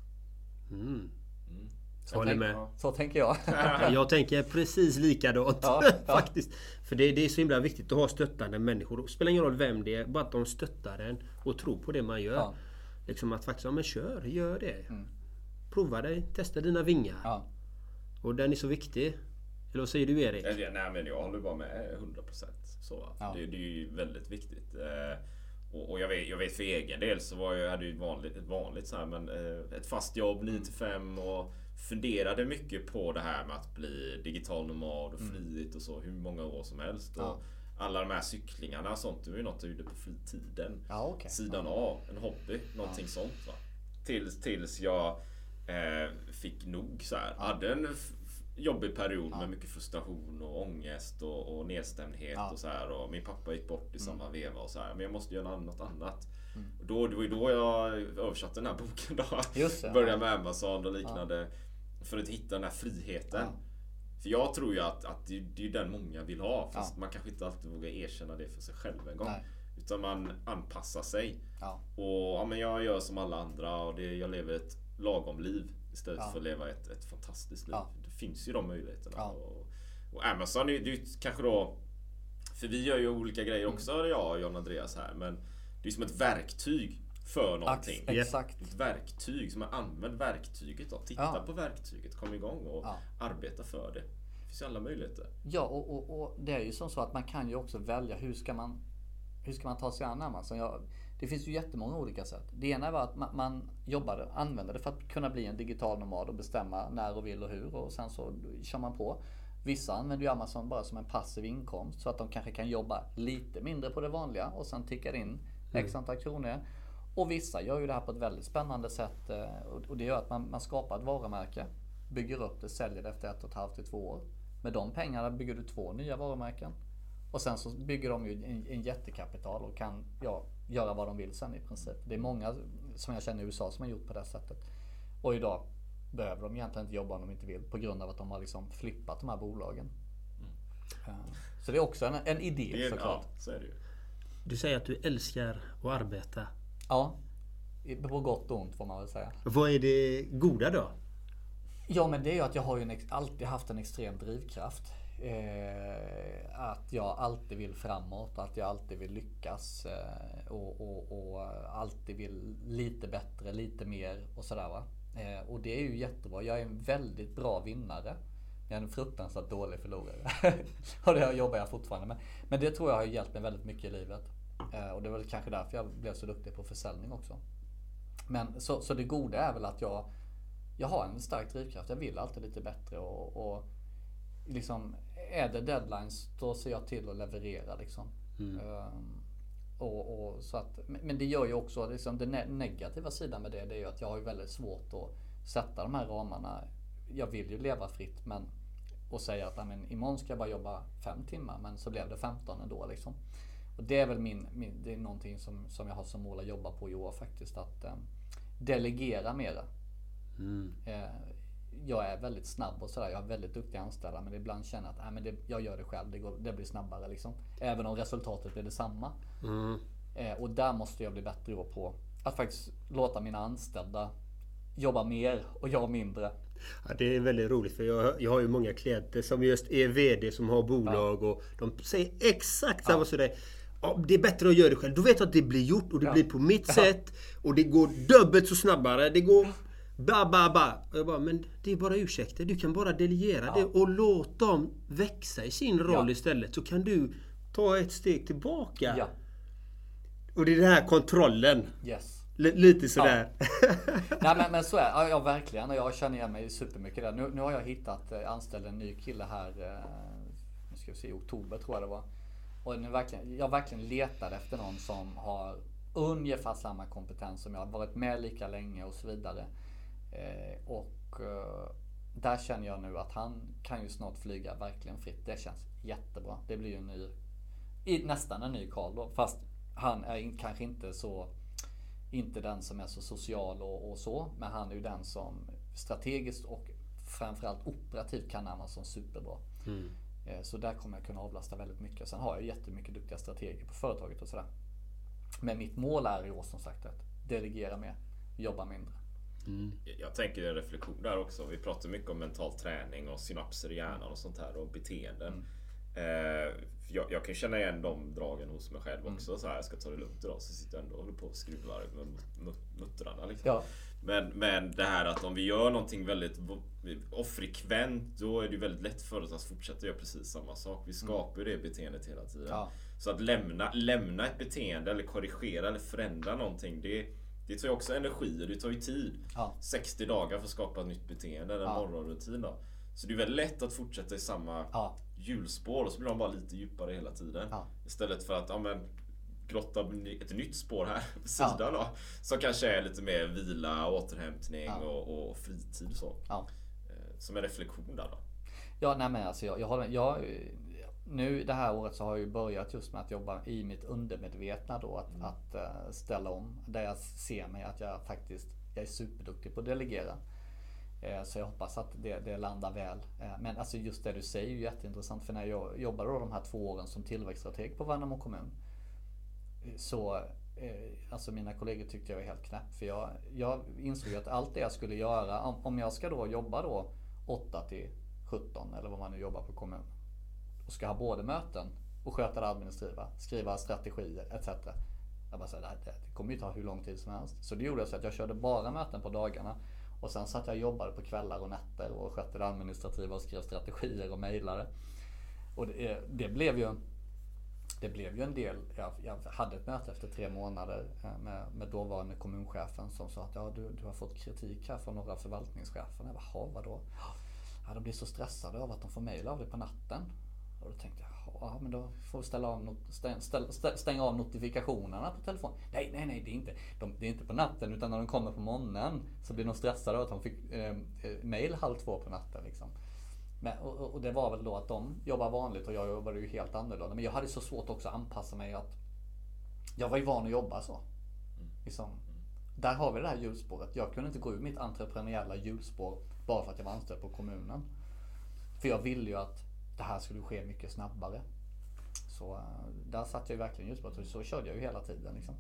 Håller med. Så tänker jag. Jag tänker precis likadant faktiskt. För det är så himla viktigt att ha stöttande människor. Det spelar ingen roll vem det är, bara att de stöttar en och tror på det man gör. Liksom att faktiskt, men gör det. Prova dig, testa dina vingar. Och den är så viktig. Eller vad säger du, Erik? Nej, men jag håller bara med 100%. Så det är ju väldigt viktigt. Och jag vet för egen del så hade ju ett vanligt så här, men ett fast jobb 9-5 och funderade mycket på det här med att bli digital nomad och frihet och så hur många år som helst. Och alla de här cyklingarna och sånt, det var ju något jag gjorde på fritiden. Sidan av, en hobby, någonting sånt va. Tills jag fick nog så här. Hade en jobbig period med mycket frustration och ångest och nedstämdhet och så här, och min pappa gick bort i samma veva och så här, men jag måste göra något annat. Och det var ju då jag översatte den här boken då. Började med Amazon och liknande för att hitta den här friheten. För jag tror ju att det är den många vill ha, fast man kanske inte alltid vågar erkänna det för sig själv en gång. Utan man anpassar sig. Och men jag gör som alla andra och jag lever ett lagom liv istället för att leva ett fantastiskt liv. Det finns ju de möjligheterna. Och Amazon är ju kanske då, för vi gör ju olika grejer också, jag och John Andreas här, men det är som ett verktyg för någonting. Exakt. Ett verktyg som man använder verktyget då. Titta på verktyget, kom igång och arbeta för det. Det finns alla möjligheter. Ja, och det är ju som så att man kan ju också välja hur ska man ta sig an Amazon. Det finns ju jättemånga olika sätt. Det ena var att man använde det för att kunna bli en digital nomad och bestämma när och vill och hur, och sen så kör man på. Vissa använder ju Amazon bara som en passiv inkomst så att de kanske kan jobba lite mindre på det vanliga och sen tickar in x antal kronor. Och vissa gör ju det här på ett väldigt spännande sätt och det gör att man skapar ett varumärke. bygger upp det, säljer det efter 1,5 till 2 år. Med de pengarna bygger du 2 nya varumärken. Och sen så bygger de ju en jättekapital och kan göra vad de vill sen i princip. Det är många som jag känner i USA som har gjort på det sättet. Och idag behöver de egentligen inte jobba om de inte vill på grund av att de har liksom flippat de här bolagen. Så det är också en idé såklart. Ja, så är det ju. Du säger att du älskar att arbeta. Ja, på gott och ont får man väl säga. Vad är det goda då? Ja, men det är ju att jag har ju alltid haft en extrem drivkraft. Att jag alltid vill framåt, att jag alltid vill lyckas och alltid vill lite bättre, lite mer och sådär va. Och det är ju jättebra. Jag är en väldigt bra vinnare. Jag är en fruktansvärt dålig förlorare. Och det jobbar jag fortfarande med. Men det tror jag har hjälpt mig väldigt mycket i livet. Och det är väl kanske därför jag blev så duktig på försäljning också. Men så det goda är väl att jag har en stark drivkraft. Jag vill alltid lite bättre och liksom är det deadlines då ser jag till att leverera liksom. Och så att, men det gör ju också liksom, den negativa sidan med det är ju att jag har ju väldigt svårt att sätta de här ramarna. Jag vill ju leva fritt och säga att imorgon ska jag bara jobba 5 timmar men så blev det 15 ändå liksom. Och det är väl det är någonting som jag har som mål att jobba på i år faktiskt, att delegera mera. Jag är väldigt snabb och sådär, jag har väldigt duktiga anställda men ibland känner jag att jag gör det själv, det blir snabbare liksom. Även om resultatet blir detsamma. Och där måste jag bli bättre på att faktiskt låta mina anställda jobba mer och jag mindre. Ja, det är väldigt roligt för jag har ju många klienter som just är vd som har bolag och de säger exakt samma som dig. Ja, det är bättre att göra det själv. Du vet att det blir gjort och det blir på mitt sätt och det går dubbelt så snabbare. Det går Och jag bara, men det är bara ursäkter. Du kan bara delegera det och låt dem växa i sin roll istället. Så kan du ta ett steg tillbaka. Ja. Och det är den här kontrollen. Yes. Lite sådär. Nej men så är jag verkligen. Och jag känner igen mig supermycket där. Nu har jag anställt en ny kille här. Nu ska vi se, i oktober tror jag det var. Och jag verkligen letade efter någon som har ungefär samma kompetens som jag. Har varit med lika länge och så vidare. Där känner jag nu att han kan ju snart flyga verkligen fritt. Det känns jättebra. Det blir ju nästan en ny Karl då. Fast han är kanske inte den som är så social och så. Men han är ju den som strategiskt och framförallt operativt kan Amazon superbra. Så där kommer jag kunna avlasta väldigt mycket. Sen har jag jättemycket duktiga strateger på företaget och sådär. Men mitt mål är i år som sagt att delegera mer, jobba mindre. Jag tänker en reflektion där också. Vi pratar mycket om mental träning och synapser i hjärnan och sånt här och beteenden. Jag kan känna igen de dragen hos mig själv också. Så här, jag ska ta det lugnt idag, så sitter jag ändå och håller på och skruvar med muttrarna liksom. Ja. Men det här att om vi gör någonting väldigt frekvent, då är det väldigt lätt för oss att fortsätta göra precis samma sak. Vi skapar ju det beteendet hela tiden. Ja. Så att lämna ett beteende eller korrigera eller förändra någonting, det tar ju också energi och det tar ju tid. 60 dagar för att skapa ett nytt beteende eller en morgonrutin då. Så det är väldigt lätt att fortsätta i samma hjulspår och så blir de bara lite djupare hela tiden. Istället för att grotta ett nytt spår här på sidan då. Som kanske är lite mer vila, återhämtning och fritid så. Som en reflektion där då. Ja, nej men alltså nu det här året så har jag ju börjat just med att jobba i mitt undermedvetna då att ställa om. Där jag ser mig att jag är superduktig på att delegera. Så jag hoppas att det landar väl. Men alltså just det du säger är ju jätteintressant. För när jag jobbade då de här 2 åren som tillväxtstrateg på Värnamo kommun. Så alltså mina kollegor tyckte jag var helt knäpp. För jag insåg att allt det jag skulle göra. Om jag ska då jobba då 8 till 17 eller vad man nu jobbar på kommun. Och ska ha både möten och sköta det administrativa. Skriva strategier etc. Jag bara säger det kommer ju ta hur lång tid som helst. Så det gjorde så att jag körde bara möten på dagarna. Och sen satt jag och jobbade på kvällar och nätter och skötte det administrativa och skrev strategier och mejlade. Och det blev ju en del. Jag hade ett möte efter 3 månader med dåvarande kommunchefen som sa att du har fått kritik här från några förvaltningschefer. Jag bara, vadå? Ja, de blir så stressade av att de får mejl av det på natten. Och då tänkte jag, ja men då får vi stänga av notifikationerna på telefonen. Nej, det är inte. Det är inte på natten, utan när de kommer på morgonen så blir de stressade av att de fick mail 1:30 på natten liksom. Men, och det var väl då att de jobbar vanligt och jag jobbade ju helt annorlunda. Men jag hade så svårt också att anpassa mig att jag var ju van att jobba så. Liksom. Där har vi det här hjulspåret. Jag kunde inte gå ur mitt entreprenöriella hjulspår bara för att jag var anställd på kommunen. För jag ville ju att det här skulle ske mycket snabbare. Så där satt jag ju verkligen hjulspåret och så körde jag ju hela tiden liksom.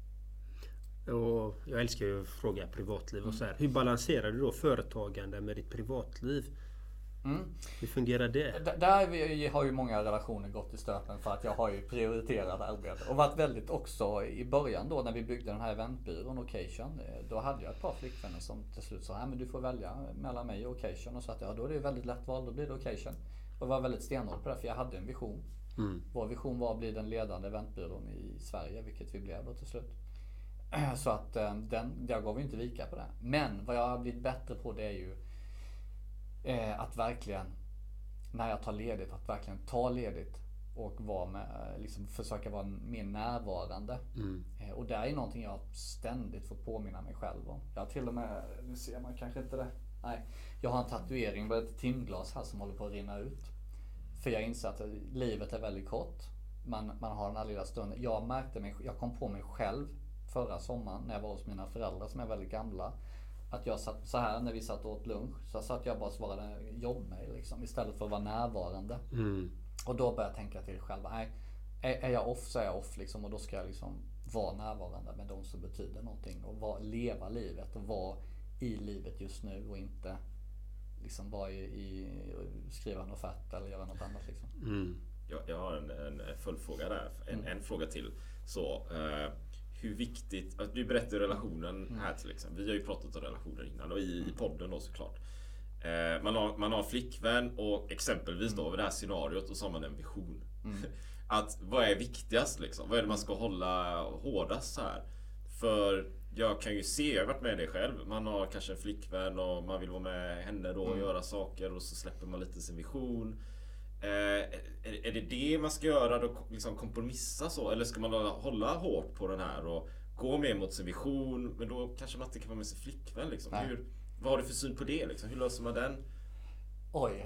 Och jag älskar ju att fråga privatliv och så här. Hur balanserar du då företagande med ditt privatliv? Hur fungerar det? Där har ju många relationer gått i stöpen för att jag har ju prioriterat arbete. Och varit väldigt också i början då när vi byggde den här eventbyrån Occasion. Då hade jag ett par flickvänner som till slut sa, men du får välja mellan mig och Occasion. Och så att då är det väldigt lätt val, då blir det Occasion. Och var väldigt stenhård på det för jag hade en vision. Vår vision var att bli den ledande eventbyrån i Sverige, vilket vi blev då till slut. Så att jag gav ju inte vika på det. Men vad jag har blivit bättre på det är ju att verkligen, när jag tar ledigt, att verkligen ta ledigt och vara med, liksom försöka vara mer närvarande. Och det är någonting jag ständigt får påminna mig själv om. Jag har till och med, nu ser man kanske inte det. Nej, jag har en tatuering på ett timglas här som håller på att rinna ut. För jag inser att livet är väldigt kort. Man har den här lilla stunden. Jag kom på mig själv förra sommaren när jag var hos mina föräldrar som är väldigt gamla. Att jag satt så här när vi satt och åt lunch. Så satt jag bara och svarade jobbmail liksom, istället för att vara närvarande. Och då började jag tänka till själv. Nej, är jag off så är jag off liksom. Och då ska jag liksom vara närvarande med de som betyder någonting. Och leva livet och vara i livet just nu. Och inte liksom vara skriva en offert eller göra något annat liksom. Jag har en följdfråga där. En fråga till. Så hur viktigt, att du berättar relationen här till exempel. Vi har ju pratat om relationer innan och i podden då såklart. Man har flickvän och exempelvis då över det här scenariot och så har man en vision. Att vad är viktigast liksom? Vad är det man ska hålla hårdast här? För jag kan ju se, jag har varit med det själv. Man har kanske en flickvän och man vill vara med henne då och göra saker och så släpper man lite sin vision. Är det man ska göra då, liksom kompromissa så? Eller ska man hålla hårt på den här och gå mer mot sin vision, men då kanske man inte kan vara med sin flickvän liksom. Vad har du för syn på det liksom? Hur löser man den? Oj.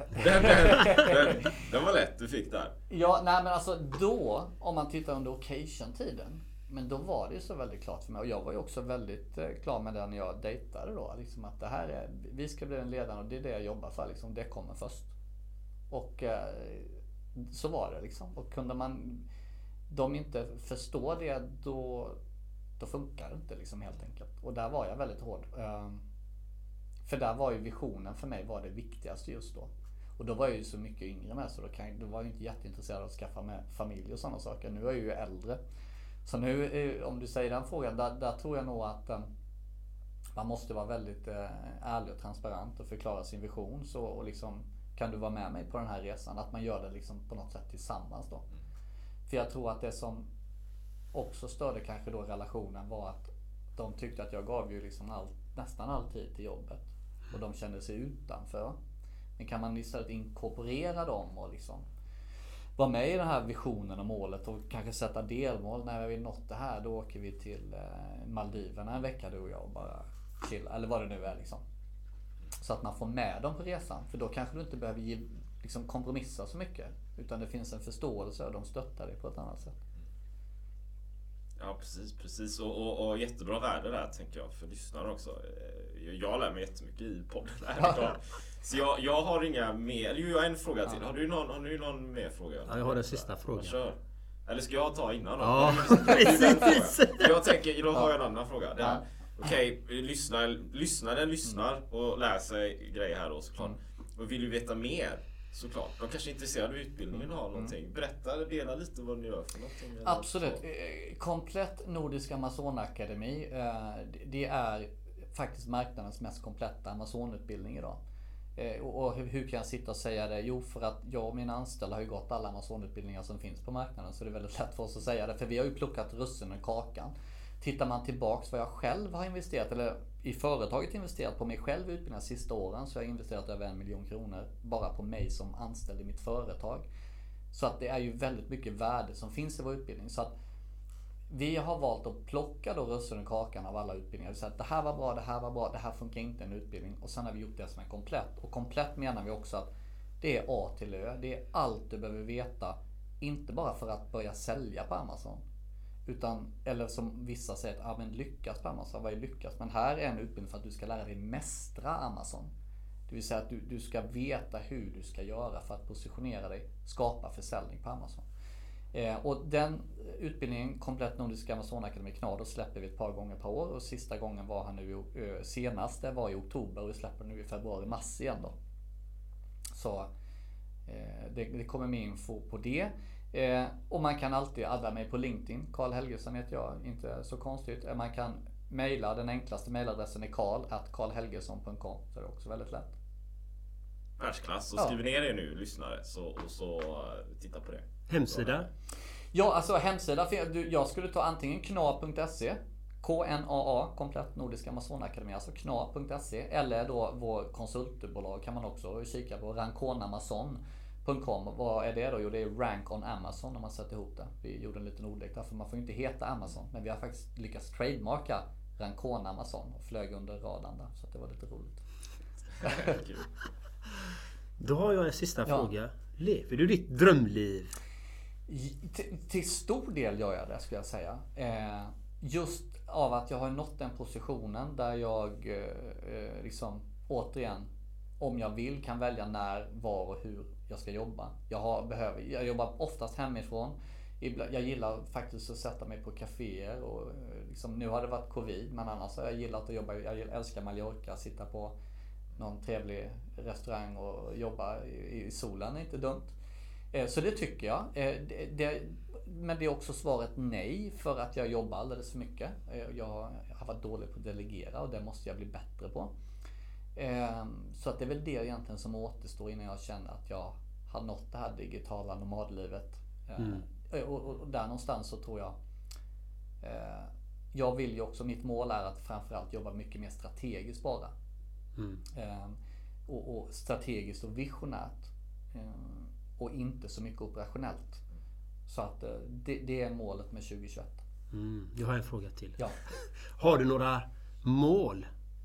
Den var lätt du fick där. Ja, nej men alltså då, om man tittar under occasion-tiden, men då var det ju så väldigt klart för mig. Och jag var ju också väldigt klar med det när jag dejtade då. Liksom att det här är, vi ska bli den ledaren och det är det jag jobbar för. Liksom, det kommer först. Och så var det liksom. Och kunde de inte förstå det, då funkar det inte liksom helt enkelt. Och där var jag väldigt hård. För där var ju visionen för mig var det viktigaste just då. Och då var jag ju så mycket yngre med så då var jag inte jätteintresserad av att skaffa med familj och sådana saker. Nu är jag ju äldre. Så nu, om du säger den frågan, där tror jag nog att man måste vara väldigt ärlig och transparent och förklara sin vision. Så, och liksom, kan du vara med mig på den här resan? Att man gör det liksom på något sätt tillsammans då. För jag tror att det som också störde kanske då relationen var att de tyckte att jag gav ju liksom nästan all tid till jobbet. Och de kände sig utanför. Men kan man istället inkorporera dem och liksom vara med i den här visionen och målet och kanske sätta delmål. När vi nått det här, då åker vi till Maldiverna en vecka du och jag och bara chilla, eller vad det nu är liksom. Så att man får med dem på resan. För då kanske du inte behöver liksom kompromissa så mycket. Utan det finns en förståelse och de stöttar dig på ett annat sätt. Ja, precis. Och jättebra värde där, tänker jag, för lyssnare också. Jag lär mig jättemycket i podden här. Så jag har inga mer. Jo, jag har en fråga till. Har du någon mer fråga? Ja, jag har den sista frågan. Kör. Eller ska jag ta innan då? Ja, precis. Jag tänker, då har jag en annan fråga. Okej, lyssnaren lyssnar och lär sig grejer här då såklart. Och vill du veta mer? Såklart. De kanske är intresserade av utbildningen och har någonting. Berätta, dela lite vad ni gör för någonting. Absolut. Komplett Nordisk Amazonakademi. Det är faktiskt marknadens mest kompletta Amazonutbildning idag. Och hur kan jag sitta och säga det? Jo, för att jag och mina anställda har ju gått alla Amazonutbildningar som finns på marknaden. Så det är väldigt lätt för oss att säga det. För vi har ju plockat russinen i kakan. Tittar man tillbaks vad jag själv har investerat, eller i företaget investerat på mig själv i utbildningen de sista åren, så har jag investerat över 1 miljon kronor bara på mig som anställd i mitt företag. Så att det är ju väldigt mycket värde som finns i vår utbildning. Så att vi har valt att plocka då russinen i kakan av alla utbildningar. Så att det här var bra, det här var bra, det här funkar inte i en utbildning. Och sen har vi gjort det som är komplett. Och komplett menar vi också att det är A till Ö. Det är allt du behöver veta. Inte bara för att börja sälja på Amazon. Utan, eller som vissa säger, att men lyckas på Amazon, vad är lyckas? Men här är en utbildning för att du ska lära dig mästra Amazon. Det vill säga att du ska veta hur du ska göra för att positionera dig, skapa försäljning på Amazon. Och den utbildningen, komplett Nordisk Amazonakademi KNAD, släpper vi ett par gånger per år. Och sista gången var han nu, senaste var i oktober, och vi släpper nu i februari-mars igen då. Så det kommer med info på det. Och man kan alltid adda mig på LinkedIn. Karl Helgesson heter jag, inte så konstigt. Man kan mejla, den enklaste mejladressen är karl@karlhelgesson.com, så det är också väldigt lätt. Världsklass, så skriv ner det nu, lyssnare, så titta på det. Hemsida? Ja, alltså hemsida, jag skulle ta antingen kna.se, KNAA, komplett Nordisk Amazonakademi, alltså kna.se, eller då vår konsultbolag kan man också kika på, rankonamazon.com. Vad är det då? Jo, det är Rank on Amazon om man sätter ihop det. Vi gjorde en liten ordlek där, för man får inte heta Amazon, men vi har faktiskt lyckats trademarka Rankon Amazon och flög under radarn där, så det var lite roligt. Då har jag en sista fråga. Lever du ditt drömliv? Till stor del gör jag det, skulle jag säga. Just av att jag har nått den positionen där jag liksom återigen, om jag vill, kan välja när, var och hur jag ska jobba. Jag jobbar oftast hemifrån. Jag gillar faktiskt att sätta mig på kaféer och liksom, nu har det varit covid, men annars har jag gillat att jobba. Jag älskar Mallorca, sitta på någon trevlig restaurang och jobba i solen, är inte dumt. Så det tycker jag. Men det är också svaret nej, för att jag jobbar alldeles för mycket. Jag har varit dålig på att delegera, och det måste jag bli bättre på. Så att det är väl det egentligen som återstår innan jag känner att jag har nått det här digitala nomadlivet. Och där någonstans så tror jag vill ju också, mitt mål är att framförallt jobba mycket mer strategiskt bara. Och strategiskt och visionärt. Och inte så mycket operationellt. Så att det är målet med 2021. Jag har en fråga till. Ja. Har du några mål?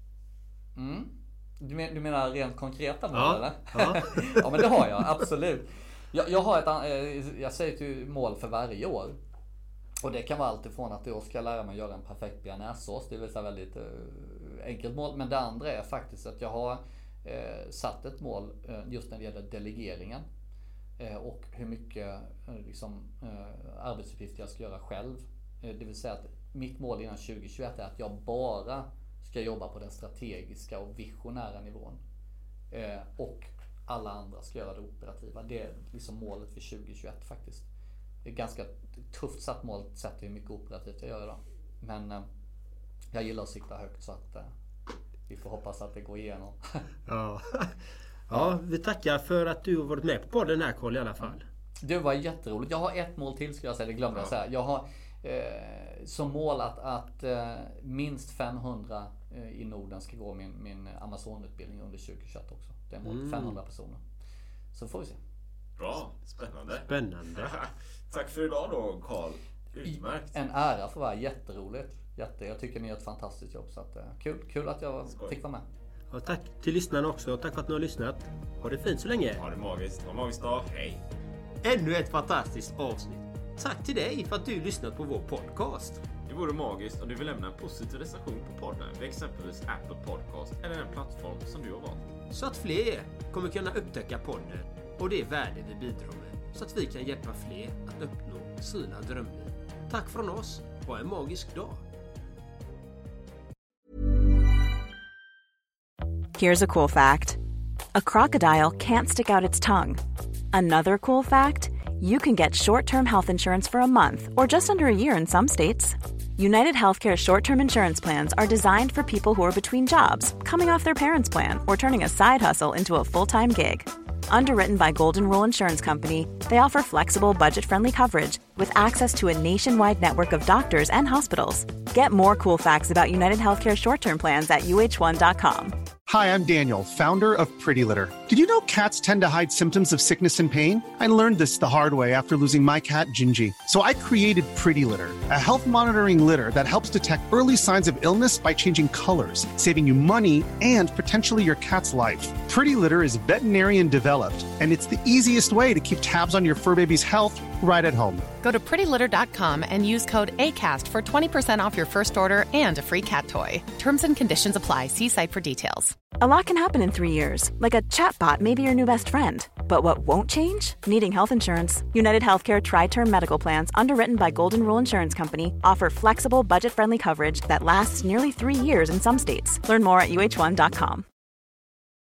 Du menar rent konkreta mål, ja. eller? Ja. Ja, men det har jag, absolut. Jag har jag säger till mål för varje år. Och det kan vara allt ifrån att jag ska lära mig att göra en perfekt bearnaisesås. Det är väl så väldigt enkelt mål. Men det andra är faktiskt att jag har satt ett mål just när det gäller delegeringen. Och hur mycket arbetsuppgifter jag ska göra själv. Det vill säga att mitt mål innan 2021 är att jag bara ska jobba på den strategiska och visionära nivån. Och alla andra ska göra det operativa. Det är liksom målet för 2021 faktiskt. Det är ganska tufft satt mål sett hur mycket operativt jag gör idag. Men jag gillar att sikta högt, så att vi får hoppas att det går igenom. Ja, vi tackar för att du har varit med på podden här, Carl, i alla fall. Det var jätteroligt. Jag har ett mål till, ska jag säga, det glömde jag säga. Jag har som mål att minst 500 i Norden ska gå min Amazon-utbildning under 2021 också. Det är målet, 500 personer. Så får vi se. Bra, spännande. Tack för idag då, Carl. Utmärkt. En ära för att vara jätteroligt. Jag tycker ni gör ett fantastiskt jobb, så att kul att jag fick vara med. Och tack till lyssnarna också, och tack för att ni har lyssnat. Ha det fint så länge. Ha det magiskt. Ha en magisk dag. Hej. Ännu ett fantastiskt avsnitt. Tack till dig för att du lyssnat på vår podcast. Det vore magiskt om du vill lämna en positiv recension på podden vid exempelvis Apple Podcast eller den plattform som du har valt. Så att fler kommer kunna upptäcka podden och det värde vi bidrar med. Så att vi kan hjälpa fler att uppnå sina drömliv. Tack från oss. Ha en magisk dag. Here's a cool fact. A crocodile can't stick out its tongue. Another cool fact, you can get short-term health insurance for a month or just under a year in some states. United Healthcare short-term insurance plans are designed for people who are between jobs, coming off their parents' plan, or turning a side hustle into a full-time gig. Underwritten by Golden Rule Insurance Company, they offer flexible, budget-friendly coverage with access to a nationwide network of doctors and hospitals. Get more cool facts about United Healthcare short-term plans at uh1.com. Hi, I'm Daniel, founder of Pretty Litter. Did you know cats tend to hide symptoms of sickness and pain? I learned this the hard way after losing my cat, Gingy. So I created Pretty Litter, a health monitoring litter that helps detect early signs of illness by changing colors, saving you money and potentially your cat's life. Pretty Litter is veterinarian developed, and it's the easiest way to keep tabs on your fur baby's health right at home. Go to prettylitter.com and use code ACAST for 20% off your first order and a free cat toy. Terms and conditions apply. See site for details. A lot can happen in 3 years, like a chatbot may be your new best friend. But what won't change? Needing health insurance. United Healthcare Tri-Term Medical Plans, underwritten by Golden Rule Insurance Company, offer flexible, budget-friendly coverage that lasts nearly 3 years in some states. Learn more at uh1.com.